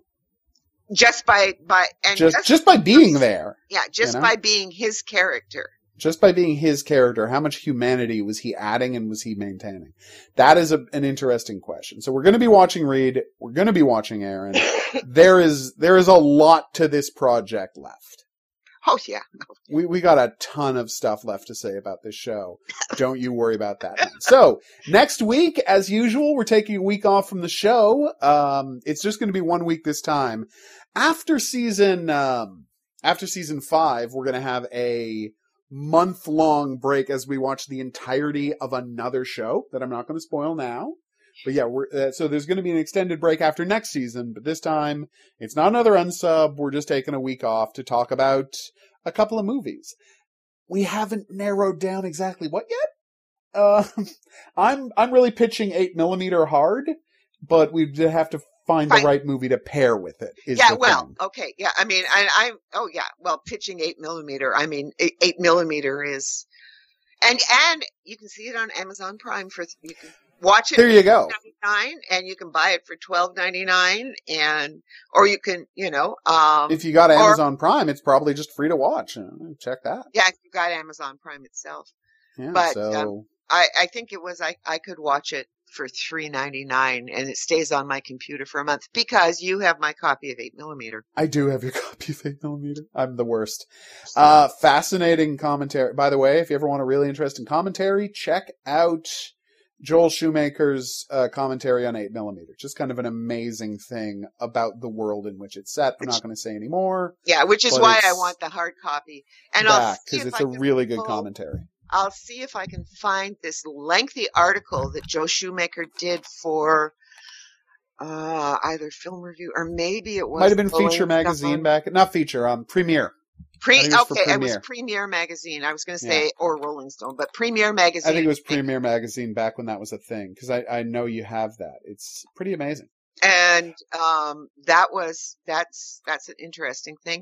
Just by, by, and Just, just, just by being there. Yeah, just you know? by being his character. Just by being his character, how much humanity was he adding and was he maintaining? That is a, an interesting question. So we're going to be watching Reed. We're going to be watching Aaron. there is there is a lot to this project left. Oh yeah, we we got a ton of stuff left to say about this show. Don't you worry about that. Man. So next week, as usual, we're taking a week off from the show. Um, it's just going to be one week this time. After season um, after season five, we're going to have a month-long break as we watch the entirety of another show that I'm not going to spoil now. But yeah, we're uh, so there's going to be an extended break after next season, but this time it's not another unsub. We're just taking a week off to talk about a couple of movies. We haven't narrowed down exactly what yet. Uh, I'm I'm really pitching eight millimeter hard, but we have to find Fine. the right movie to pair with it. Is yeah, the well, thing. okay, yeah. I mean, I, I, oh yeah, well, pitching eight millimeter. I mean, eight, eight millimeter is, and and you can see it on Amazon Prime for you can watch it. There you go. ninety-nine, and you can buy it for twelve ninety-nine, and or you can, you know, um, If you got or- Amazon Prime, it's probably just free to watch. Uh, Check that. yeah, if you got Amazon Prime itself. Yeah, But, so um, I, I think it was I, I could watch it for three ninety-nine, and it stays on my computer for a month because you have my copy of eight millimeter. I do have your copy of eight millimeter. I'm the worst. Uh, fascinating commentary. By the way, if you ever want a really interesting commentary, check out Joel Shoemaker's uh, commentary on eight millimeter. Just kind of an amazing thing about the world in which it's set. I'm not going to say any more. Yeah, which is But why I it's want the hard copy. And I'll back see because if it's I a can really good pull- commentary. I'll see if I can find this lengthy article that Joe Shoemaker did for uh, either Film Review or maybe it was Might have been Rolling Feature magazine Stone. back, not Feature, um, Premiere. Pre- I think it was for okay, it was Premiere. Premiere Magazine. I was going to say or Rolling Stone, but Premiere Magazine. I think it was Premiere magazine back when that was a thing because I, I know you have that. It's pretty amazing. And um, that was that's that's an interesting thing.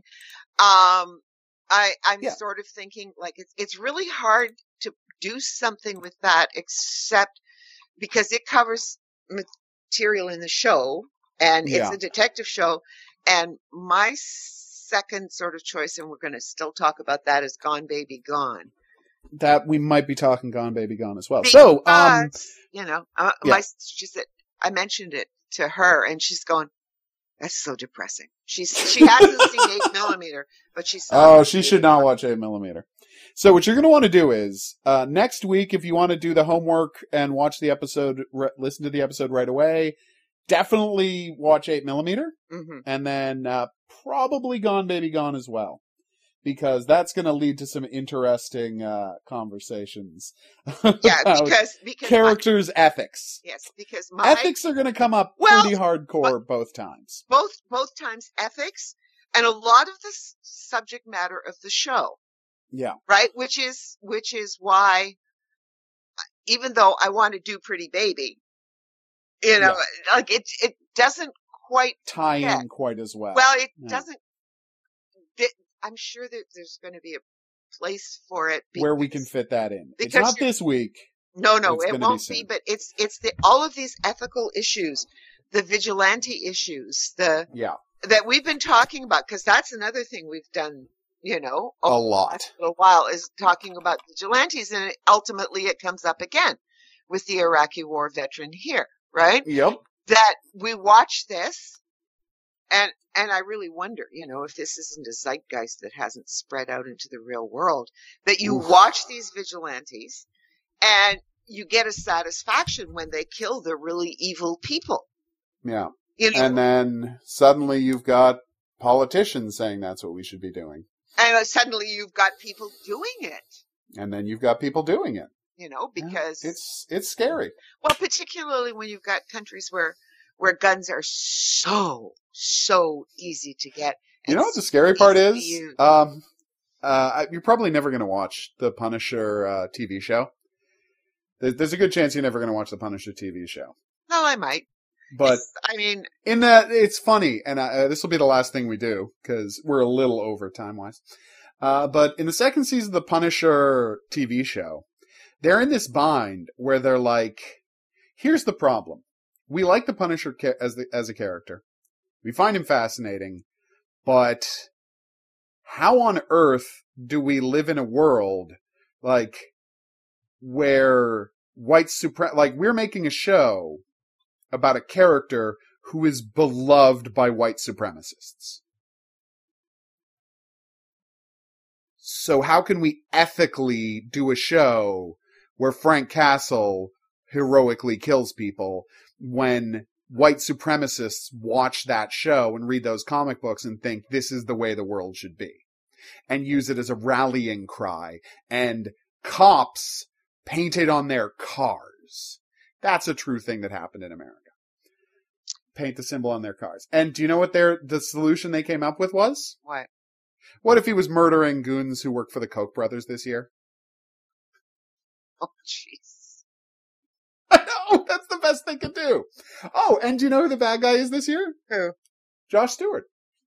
Um, I I'm Yeah. sort of thinking like it's it's really hard to do something with that except because it covers material in the show and Yeah. it's a detective show. And my second sort of choice, and we're going to still talk about that, is Gone Baby Gone. That we might be talking Gone Baby Gone as well. So, um, Because, you know, uh, yeah. my she said I mentioned it to her, and she's going, "That's so depressing." She's she hasn't seen eight millimeter, but she saw. oh, she should not watch eight millimeter. So what you're going to want to do is, uh, next week, if you want to do the homework and watch the episode, re- listen to the episode right away, definitely watch eight millimeter. Mm-hmm. And then, uh, probably Gone Baby Gone as well. Because that's going to lead to some interesting, uh, conversations. Yeah, about because because characters' my, ethics. yes, because my Ethics are going to come up Well, pretty hardcore both times. both both times ethics and a lot of the s- subject matter of the show, Yeah. right? Which is which is why, even though I want to do Pretty Baby, you know, like it it doesn't quite Tie Yeah. in quite as well. well, it Yeah. doesn't. th- I'm sure that there's going to be a place for it Where we can because- fit that in. It's because not you're- this week. No, no, It's it gonna be won't be, soon. but it's it's the all of these ethical issues, the vigilante issues, the Yeah. that we've been talking about, because that's another thing we've done, you know, A over the lot. last little while is talking about vigilantes, and it, ultimately it comes up again with the Iraqi war veteran here, right? Yep. That we watch this, and and I really wonder, you know, if this isn't a zeitgeist that hasn't spread out into the real world, that you Oof. watch these vigilantes and you get a satisfaction when they kill the really evil people. Yeah. You know, And then suddenly you've got politicians saying that's what we should be doing. and uh, suddenly you've got people doing it. And then you've got people doing it. You know, because yeah, it's it's scary. Well, particularly when you've got countries where where guns are so so easy to get. You know what the scary part is? Um, uh, you're probably never going to watch the Punisher uh, T V show. There's, there's a good chance you're never going to watch the Punisher T V show. No, I might. But it's, I mean, in that it's funny, and uh, this will be the last thing we do because we're a little over time wise. Uh, but in the second season of the Punisher T V show, they're in this bind where they're like, here's the problem. We like the Punisher ca- as the, as a character. We find him fascinating, but how on earth do we live in a world like where white supre- like we're making a show about a character who is beloved by white supremacists. So how can we ethically do a show where Frank Castle heroically kills people when white supremacists watch that show and read those comic books and think this is the way the world should be and use it as a rallying cry and cops painted on their cars? That's a true thing that happened in America. Paint the symbol on their cars. And do you know what their the solution they came up with was? What? What if he was murdering goons who work for the Koch brothers this year? Oh, jeez. I know! That's the best they could do. Oh, and do you know who the bad guy is this year? Who? Josh Stewart.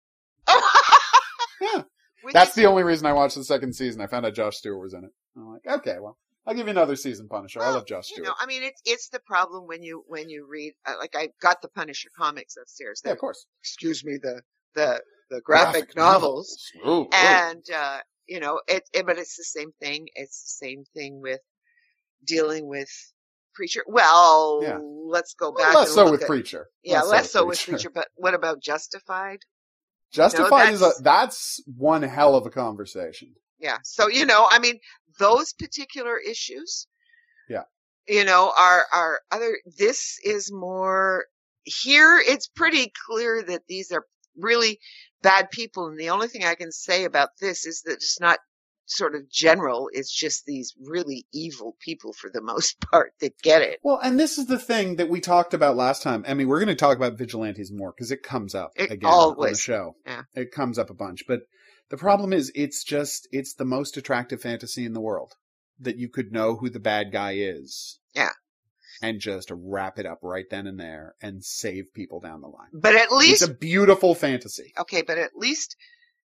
Oh! Yeah. That's the only reason I watched the second season. I found out Josh Stewart was in it. I'm like, okay, well, I'll give you another season, Punisher. Well, I love Josh Stewart. You know, I mean, it's it's the problem when you when you read, uh, like, I got the Punisher comics upstairs. Yeah, of course. Excuse me, the the the graphic, graphic novels, novels. Ooh, and uh, you know, it, it. But it's the same thing. It's the same thing with dealing with Preacher. Well, yeah. let's go back. Well, less and so look with at, Preacher. Yeah, less, less so, so with with Preacher. Preacher. But what about Justified? Justified you know, is a that's one hell of a conversation. Yeah. So you know, I mean, those particular issues. Yeah. You know, are are other. This is more here. It's pretty clear that these are really bad people, and the only thing I can say about this is that it's not sort of general. It's just these really evil people for the most part that get it. Well, and this is the thing that we talked about last time. I mean, we're going to talk about vigilantes more because it comes up it again always, on the show. Yeah. It comes up a bunch. But the problem is it's just, it's the most attractive fantasy in the world that you could know who the bad guy is. Yeah. And just wrap it up right then and there and save people down the line. But at least... It's a beautiful fantasy. Okay, but at least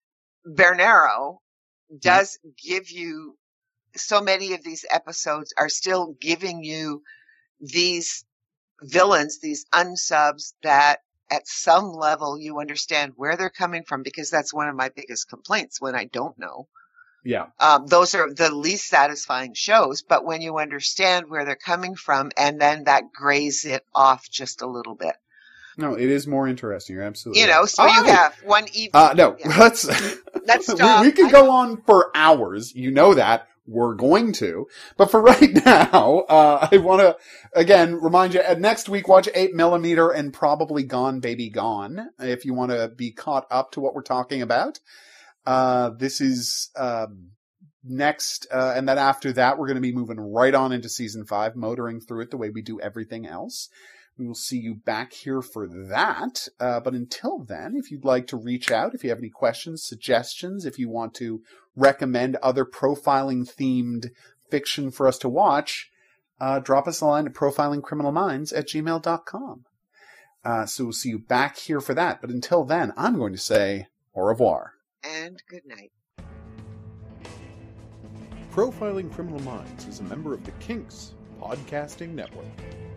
Bernero does give you, so many of these episodes are still giving you these villains, these unsubs that at some level you understand where they're coming from, because that's one of my biggest complaints when I don't know. Yeah. Um, those are the least satisfying shows, but when you understand where they're coming from, and then that grays it off just a little bit. No, it is more interesting. You're absolutely You know, right. so All you right. have one evening. Uh, no, yeah. let's, let's stop. we, we could go on for hours. You know that. We're going to. But for right now, uh, I want to, again, remind you, uh, next week, watch eight millimeter and probably Gone Baby Gone, if you want to be caught up to what we're talking about. Uh, this is, um, next, uh, and then after that, we're going to be moving right on into season five, motoring through it the way we do everything else. We will see you back here for that. Uh, but until then, if you'd like to reach out, if you have any questions, suggestions, if you want to recommend other profiling-themed fiction for us to watch, uh, drop us a line at profilingcriminalminds at gmail dot com. Uh, so we'll see you back here for that. But until then, I'm going to say au revoir. And good night. Profiling Criminal Minds is a member of the Kinks Podcasting Network.